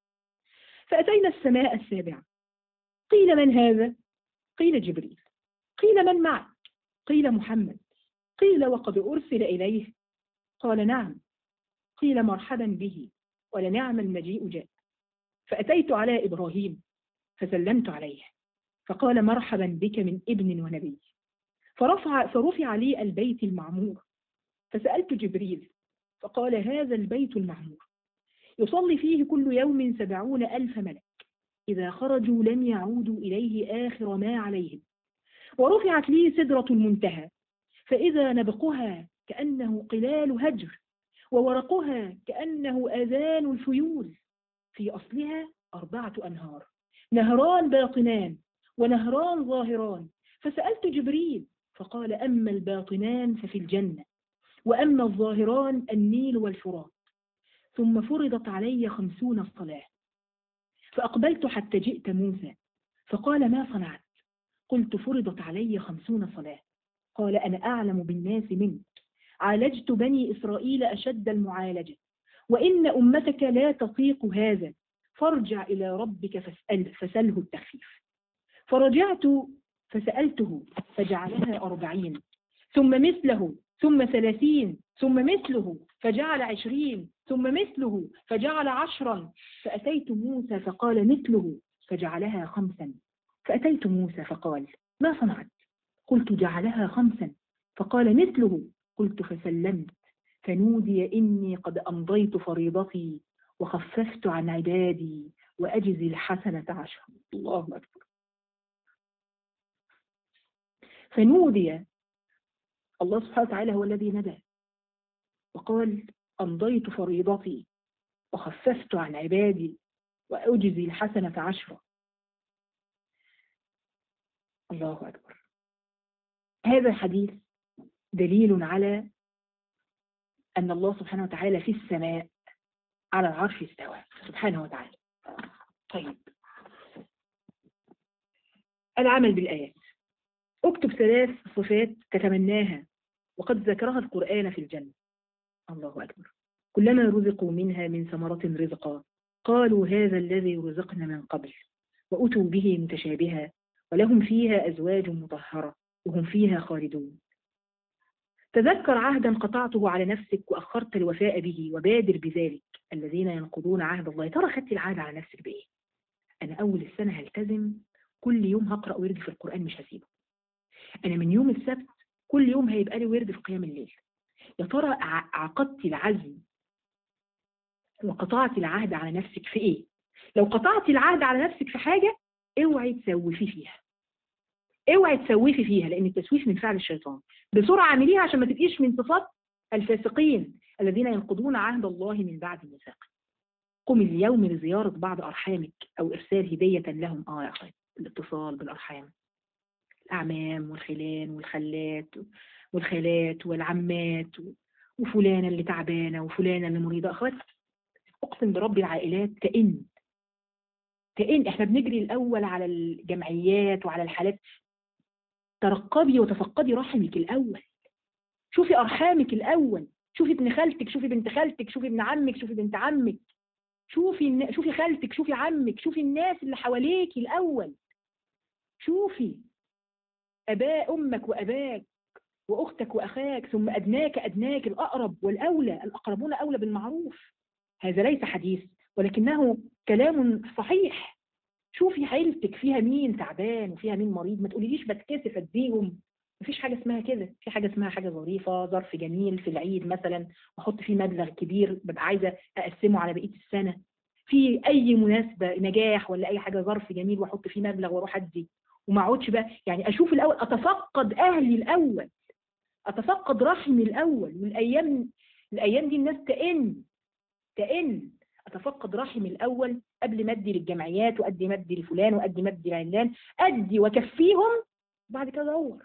فأتينا السماء السابعة قيل من هذا؟ قيل جبريل. قيل من معك؟ قيل محمد. قيل وقد أرسل إليه؟ قال نعم. قيل مرحبا به ولنعم المجيء جاء. فأتيت على إبراهيم فسلمت عليه فقال مرحبا بك من ابن ونبي. فرفع لي البيت المعمور فسألت جبريل فقال هذا البيت المعمور يصلي فيه كل يوم 70,000 ملك، إذا خرجوا لم يعودوا إليه آخر ما عليهم. ورفعت لي سدرة المنتهى، فإذا نبقها كأنه قلال هجر، وورقها كأنه أذان الفيول. في أصلها 4 أنهار، نهران باطنان ونهران ظاهران. فسألت جبريل فقال أما الباطنان ففي الجنة، وأما الظاهران النيل والفرات. ثم فرضت علي 50 صلاة، فأقبلت حتى جئت موسى فقال ما صنعت؟ قلت فرضت علي 50 صلاة. قال أنا أعلم بالناس منك، عالجت بني إسرائيل أشد المعالجة، وإن أمتك لا تطيق هذا، فارجع إلى ربك فسأله التخفيف. فرجعت فسألته فجعلها 40، ثم مثله، ثم 30، ثم مثله فجعل 20، ثم مثله فجعل 10. فأتيت موسى فقال مثله، فجعلها 5. فأتيت موسى فقال ما صنعت؟ قلت جعلها 5. فقال مثله. قلت فسلمت، فنودي إني قد أمضيت فريضتي وخففت عن عبادي وأجزي الحسنة 10. الله أكبر. فنودي، الله سبحانه وتعالى هو الذي ندى وقال أمضيت فريضتي وخففت عن عبادي وأجزي الحسنة 10. الله أكبر. هذا الحديث دليل على أن الله سبحانه وتعالى في السماء على العرش استوى سبحانه وتعالى. طيب، العمل بالآيات. اكتب 3 صفات تتمناها وقد ذكرها القرآن في الجنة. الله أكبر. كلما رزقوا منها من ثمرة رزقا قالوا هذا الذي رزقنا من قبل، وأتوا به متشابها، ولهم فيها أزواج مطهرة وهم فيها خالدون. تذكر عهدا قطعته على نفسك وأخرت الوفاء به وبادر بذلك. الذين ينقضون عهد الله. ترى خدت العهد على نفسك بإيه؟ أنا أول السنة هلتزم كل يوم هقرأ ورد في القرآن مش هسيبه. أنا من يوم السبت كل يوم هيبقى لي ورد في قيام الليل. يا ترى عقدت العزم وقطعت العهد على نفسك في إيه؟ لو قطعت العهد على نفسك في حاجة اوعي تسوفي فيها. اوعي تسوفي فيها، لأن التسويف من فعل الشيطان. بسرعة اعمليها عشان ما تبقيش من صفات الفاسقين الذين ينقضون عهد الله من بعد ميثاقه. قم اليوم لزيارة بعض أرحامك أو إرسال هدية لهم. يا أخي، الاتصال بالأرحام، الأعمام والخلان والخلات والخالات والعمات وفلانة اللي تعبانة وفلانة اللي مريضة. أخوات، أقسم برب العائلات كأن إحنا بنجري الأول على الجمعيات وعلى الحالات. ترقبي وتفقدي رحمك الأول، شوفي أرحامك الأول، شوفي ابن خالتك، شوفي بنت خالتك، شوفي ابن عمك، شوفي بنت عمك، شوفي خالتك، شوفي عمك، شوفي الناس اللي حواليك الأول. شوفي أمك وأباك وأختك وأخاك، ثم أدناك الأقرب والأولى. الأقربون أولى بالمعروف. هذا ليس حديث ولكنه كلام صحيح. شوفي عيلتك فيها مين تعبان وفيها مين مريض. ما تقوليليش بتكسف اديهم. مفيش حاجة اسمها كده. في حاجة اسمها حاجة ظريفة، ظرف جميل في العيد مثلا واحط فيه مبلغ كبير ببقى عايزة أقسمه على بقية السنة. في أي مناسبة نجاح ولا أي حاجة ظرف جميل واحط فيه مبلغ واروح أدي، وما اقعدش بقى يعني أشوف الأول، أتفقد أهلي الأول، أتفقد رحمي الأول. والأيام دي الناس تئن أتفقد رحمي الأول قبل ما أدي للجمعيات وأدي مدي لفلان وأدي مدي لعلان. أدي وكفيهم بعد كده أدور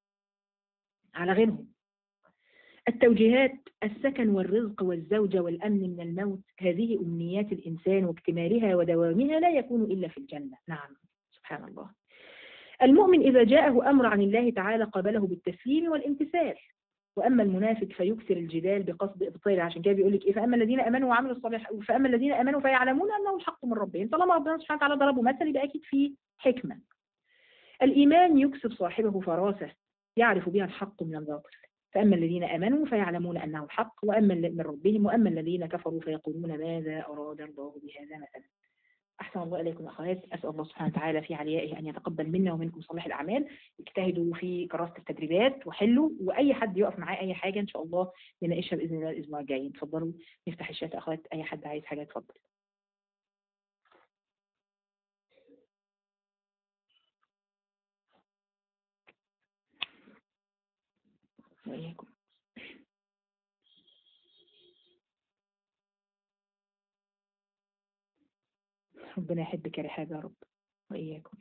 على غيرهم. التوجيهات. السكن والرزق والزوجة والأمن من الموت، هذه أمنيات الإنسان واكتمالها ودوامها لا يكون إلا في الجنة. نعم، سبحان الله. المؤمن إذا جاءه أمر عن الله تعالى قابله بالتسليم والامتثال، وأما المنافق فيكثر الجدال بقصد إبطاله. عشان كده بيقول لك إيه؟ فأما الذين آمنوا وعملوا الصالحات، فأما الذين آمنوا فيعلمون أنه الحق من ربهم. طالما ربنا سبحانه وتعالى ضربه مثل يبقى أكيد فيه حكمة. الإيمان يكسب صاحبه فراسة يعرف بها الحق من الباطل. فأما الذين آمنوا فيعلمون أنه الحق وأما من ربهم، وأما الذين كفروا فيقولون ماذا أراد الله بهذا مثلا. أحسن الله إليكم يا أخوات. أسأل الله سبحانه وتعالى في عليائه أن يتقبل منا ومنكم صالح الأعمال. اجتهدوا في كراسة التدريبات وحلوا، وأي حد يقف معاه أي حاجة إن شاء الله نناقشها بإذن الله الأسبوع الجاي. اتفضلوا نفتح الشات يا أخوات، أي حد عايز حاجة اتفضل. وإياكم. ربنا يحبك يا رحاب يا رب. وإياكم.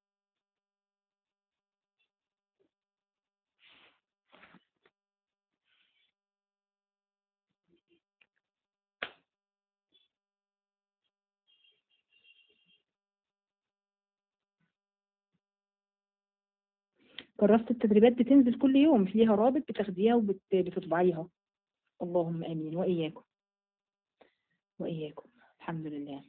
كراسة التدريبات بتنزل كل يوم، ليها رابط بتاخديها وبتطبعيها. اللهم آمين. وإياكم. وإياكم. الحمد لله.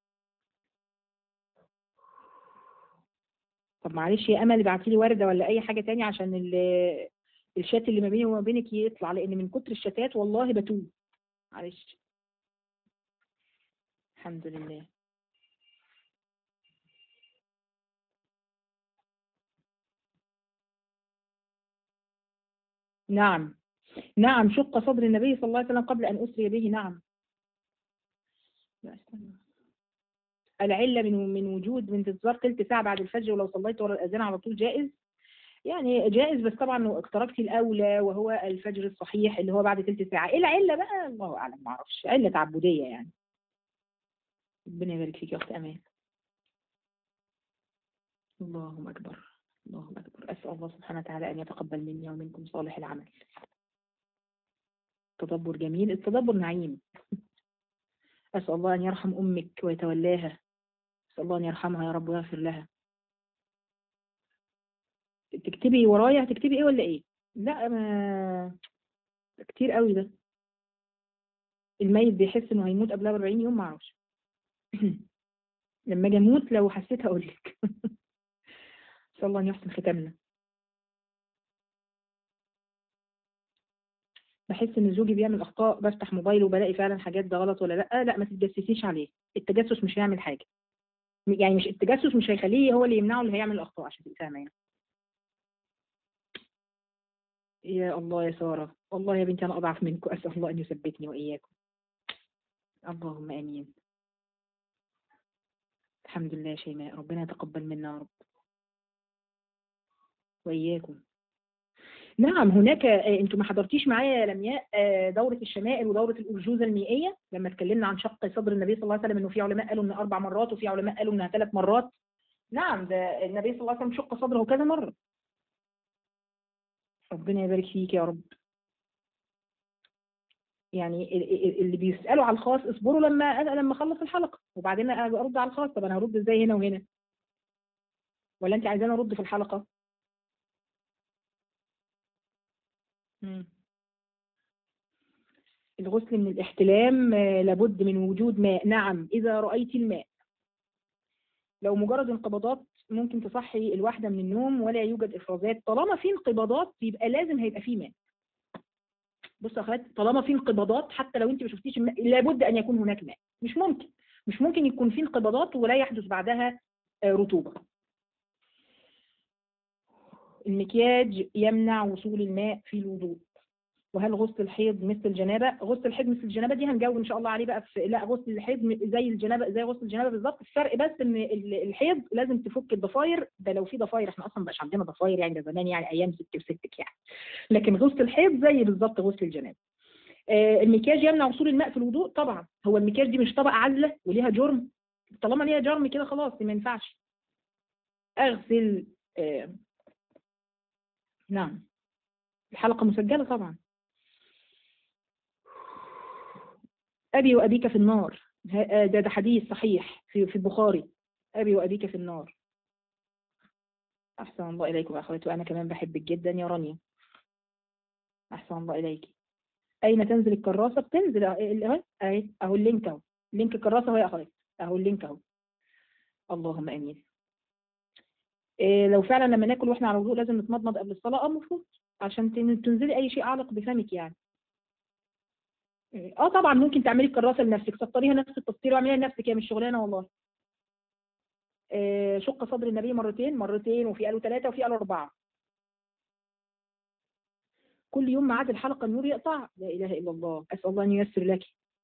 طب معلش يا امل ابعتي لي ورده ولا اي حاجه تاني عشان الشات اللي ما بيني وما بينك يطلع، لان من كتر الشتات والله بتوه. معلش. الحمد لله. نعم. نعم، شق صدر النبي صلى الله عليه وسلم قبل ان اسري به. نعم. لا استنى. العله من وجود من انتظار تلت ساعه بعد الفجر، ولو صليت ورا الاذان على طول جائز. يعني جائز، بس طبعا لو اقتربتي الاولى وهو الفجر الصحيح اللي هو بعد تلت ساعه. ايه العله بقى؟ الله اعلم، ما اعرفش، عله تعبديه يعني. ربنا يبارك فيك يا اخت امان. اللهم أكبر. اللهم أكبر. أسأل الله سبحانه وتعالى أن يتقبل مني ومنكم صالح العمل. تدبر جميل، التدبر نعيم. أسأل الله أن يرحم أمك ويتولاها. أسأل الله أن يرحمها يا رب ويغفر لها. تكتبي ورايا؟ هتكتبي إيه ولا إيه؟ لا، ما كتير قوي ده. الميت بيحس إنه هيموت قبلها ب 40 يوم؟ معرفش. لما أجي أموت لو حسيت هقول لك. أسأل الله أن يحسن ختامنا. بحس ان زوجي بيعمل اخطاء، بفتح موبايله وبلاقي فعلا حاجات، ده غلط ولا لا؟ لا، ما تتجسسيش عليه. التجسس مش هيعمل حاجه. يعني مش التجسس مش هيخليه هو اللي يمنعه اللي هيعمل الاخطاء، عشان تبقي فاهمه يعني. يا الله يا ساره، والله يا بنتي انا اضعف منكم، اسال الله ان يثبتني واياكم. اللهم امين. الحمد لله يا شيماء، ربنا يتقبل منا يا رب. واياكم. نعم هناك. انتوا ما حضرتيش معايا يا لمياء دوره الشمائل ودوره الارجوزه المائيه لما اتكلمنا عن شق صدر النبي صلى الله عليه وسلم، انه في علماء قالوا ان 4 مرات وفي علماء قالوا انها 3 مرات. نعم، ده النبي صلى الله عليه وسلم شق صدره كذا مره. ربنا يبارك فيك يا رب. يعني اللي بيسالوا على الخاص اصبروا لما اخلص الحلقه وبعدين ارد على الخاص. طب انا هرد ازاي هنا وهنا؟ ولا انت عايزاني ارد في الحلقه؟ مم. الغسل من الاحتلام لابد من وجود ماء. نعم اذا رايت الماء. لو مجرد انقباضات ممكن تصحي الواحده من النوم ولا يوجد افرازات. طالما في انقباضات يبقى لازم هيبقى في ماء. بص يا اخوات، طالما في انقباضات حتى لو انت ما شفتيش الماء لابد ان يكون هناك ماء. مش ممكن يكون في انقباضات ولا يحدث بعدها رطوبه. المكياج يمنع وصول الماء في الوضوء. وهل غسل الحيض مثل الجنابه؟ غسل الحيض مثل الجنابه دي هنجاوب ان شاء الله عليه بقى في. لا، غسل الحيض زي الجنابه، زي غسل الجنابه بالظبط. الفرق بس ان الحيض لازم تفك الضفاير. ده لو في ضفاير، احنا اصلا مبقاش عندنا ضفاير يعني، ده زمان يعني ايام ستي وستك يعني. لكن غسل الحيض زي بالظبط غسل الجنابه. المكياج يمنع وصول الماء في الوضوء طبعا. هو المكياج دي مش طبقه عازله وليها جرم؟ طالما ليها جرم كده خلاص ما ينفعش اغسل. نعم. الحلقه مسجله طبعا. أبي وأبيك في النار. ده حديث صحيح في البخاري. أبي وأبيك في النار. أحسن الله إليكم يا أخواتي، وأنا كمان بحبك جدا يا رانيا. أحسن الله إليك. أين تنزل الكراسة؟ بتنزل أهو اللينك أهو. لينك الكراسة أهو يا أخواتي. أهو اللينك أهو. اللهم آمين. لو فعلا لما ناكل واحنا على وضوء لازم نتمضمض قبل الصلاة، المفروض عشان تنزلي أي شيء عالق بفمك يعني. طبعا ممكن تعملي الكراسة لنفسك، سطريها نفس التسطير واعمليها لنفسك، هي مش شغلانة والله. شق صدر النبي مرتين، وفي قالوا 3 وفي قالوا 4. كل يوم ميعاد الحلقة النور يقطع، لا إله إلا الله، أسأل الله أن ييسر لك.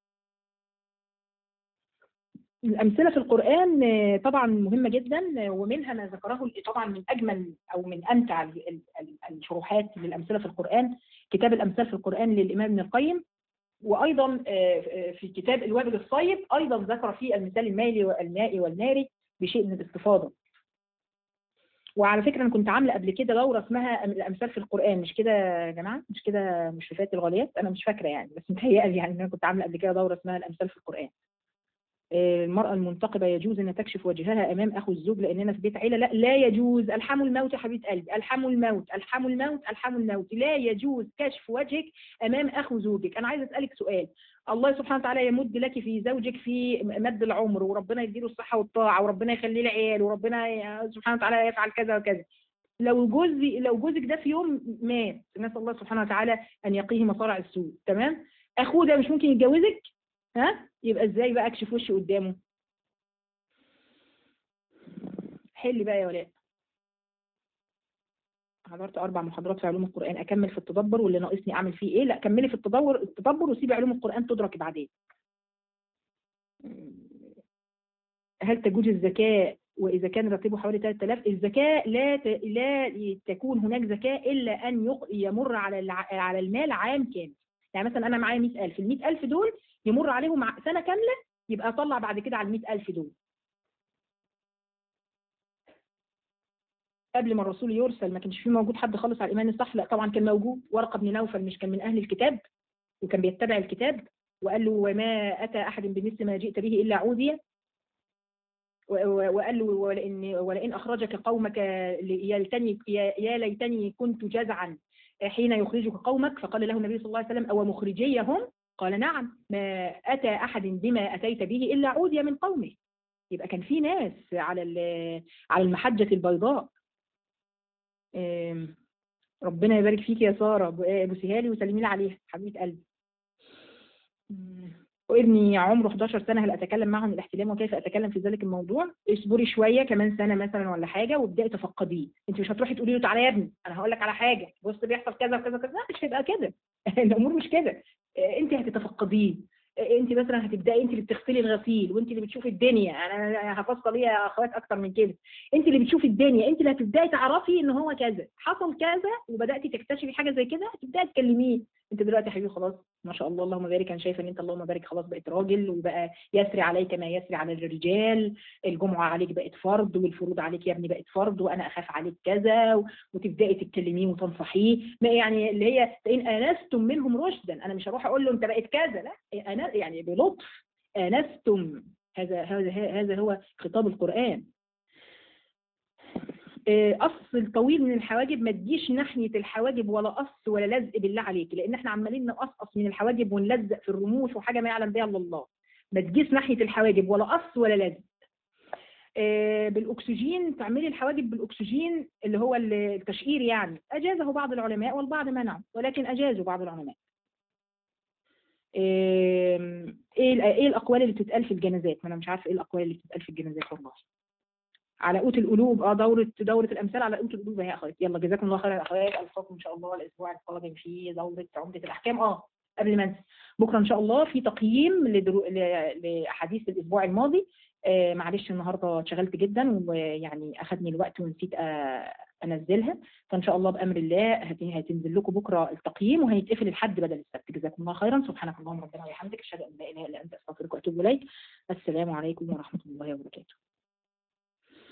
الأمثلة في القرآن طبعا مهمة جدا، ومنها ما ذكره طبعا من أجمل أو من أمتع الشروحات للأمثلة في القرآن كتاب الأمثال في القرآن للإمام ابن القيم. وأيضا في كتاب الوابل الصيب أيضا ذكر فيه المثال المائي والناري بشيء من الاستفاضة. وعلى فكرة أنا كنت عاملة قبل كده دورة اسمها الأمثال في القرآن، مش كده يا جماعة؟ مش كده مشرفات الغاليات؟ أنا مش فاكرة يعني، بس متهيألي يعني إن أنا كنت عاملة قبل كده دورة اسمها الأمثال في القرآن. المرأة المنتقبة يجوز أن تكشف وجهها أمام أخو الزوج لأننا في بيت عيلة؟ لا، لا يجوز. ألحموا الموت يا حبيبة قلبي، ألحموا الموت، ألحموا الموت، ألحموا الموت. لا يجوز كشف وجهك أمام أخو زوجك. أنا عايزة أسألك سؤال. الله سبحانه وتعالى يمد لك في زوجك في مد العمر، وربنا يديله الصحة والطاعة، وربنا يخليه العيال، وربنا سبحانه وتعالى يفعل كذا وكذا. لو جوزك ده في يوم مات، نسأل الله سبحانه وتعالى أن يقيه مصارع السوء، تمام؟ أخوه ده مش ممكن يتجوزك؟ ها؟ يبقى ازاي بقى اكشف وشي قدامه؟ حل بقى يا ولاء. حضرت 4 محاضرات في علوم القرآن، أكمل في التدبر واللي ناقصني أعمل فيه إيه؟ لا، كملي في التدبر وسيبي علوم القرآن تدرك بعدين. هل تجوز الزكاة وإذا كان راتبه حوالي 3000؟ الزكاة لا تكون هناك زكاة إلا أن يمر على المال عام كامل. يعني مثلا أنا معايا 100,000، ال 100,000 دول يمر عليهم سنة كاملة، يبقى أطلع بعد كده على ال 100,000 دول. قبل ما الرسول يرسل ما كانش فيه موجود حد خالص على الإيمان الصح؟ لا طبعا كان موجود. ورقة بن نوفل مش كان من أهل الكتاب وكان بيتبع الكتاب؟ وقال له وما أتى أحد بمثل ما جئت به إلا عوذي. وقال له ولئن أخرجك قومك يا ليتني كنت جزعا حين يخرجك قومك. فقال له النبي صلى الله عليه وسلم أو مخرجيهم؟ قال نعم، ما أتى أحد بما أتيت به إلا عوذي من قومه. يبقى كان في ناس على المحجة البيضاء. ربنا يبارك فيك يا سارة، بوسيها لي وسلمي لي عليها حبيبة قلبي. وابني عمره 11 سنة، هل أتكلم معه عن الاحتلام وكيف أتكلم في ذلك الموضوع؟ اصبري شوية كمان سنة مثلا ولا حاجة وابدأي تفقديه. أنت مش هتروحي تقولي له تعالى يا ابني أنا هقول لك على حاجة، بص بيحصل كذا وكذا وكذا، مش هيبقى كده. الأمور مش كده. أنت هتتفقديه. انت مثلا هتبداي انت اللي بتغسلي الغسيل، وانت اللي بتشوفي الدنيا. انا هفصل ايه يا اخوات اكتر من كده؟ انت اللي بتشوفي الدنيا، انت اللي هتبداي تعرفي ان هو كذا حصل كذا، وبداتي تكتشفي حاجه زي كده، هتبداي تكلميه. انت دلوقتي يا حبيبي خلاص ما شاء الله اللهم بارك، انا شايفه ان انت اللهم بارك خلاص بقيت راجل، وبقى يسري عليك ما يسري على الرجال. الجمعه عليك بقت فرض، والفروض عليك يا ابني بقت فرض، وانا اخاف عليك كذا، وتبداي تتكلميه وتنصحيه. ما يعني اللي هي فان انستم منهم رشدا، انا مش هروح اقول له انت بقيت كذا، لا، انا يعني بلطف. انستم، هذا هو خطاب القرآن. قص الطويل من الحواجب، ما تجيش ناحيه الحواجب ولا قص ولا لزق بالله عليك، لان احنا عمالين نقصقص من الحواجب ونلزق في الرموش وحاجه ما يعلم بها الا الله. ما تجيش ناحيه الحواجب ولا قص ولا لزق. بالاكسجين، تعملي الحواجب بالاكسجين اللي هو التشقير، يعني اجازه بعض العلماء والبعض منعه، ولكن اجازوا بعض العلماء. ايه الاقوال اللي بتتقال في الجنازات؟ ما انا مش عارفه ايه الاقوال اللي بتتقال في الجنازات والله. على قوت القلوب، دوره الامثال على قوت القلوب يا اخوات. يلا جزاكم الله خيرا يا اخوات، القاكم ان شاء الله الاسبوع القادم في دوره عمده الاحكام. قبل ما انسى، بكره ان شاء الله في تقييم لاحاديث الاسبوع الماضي. معلش النهارده اتشغلت جدا، ويعني اخذني الوقت ونسيت انزلها. فان شاء الله بامر الله هتنزل لكم بكره التقييم، وهيتقفل الحد بدل السبت. جزاكم الله خيرا، سبحانك اللهم ربنا وبحمدك، اشهد ان لا اله الا انت استغفرك واتوب اليك. السلام عليكم ورحمه الله وبركاته.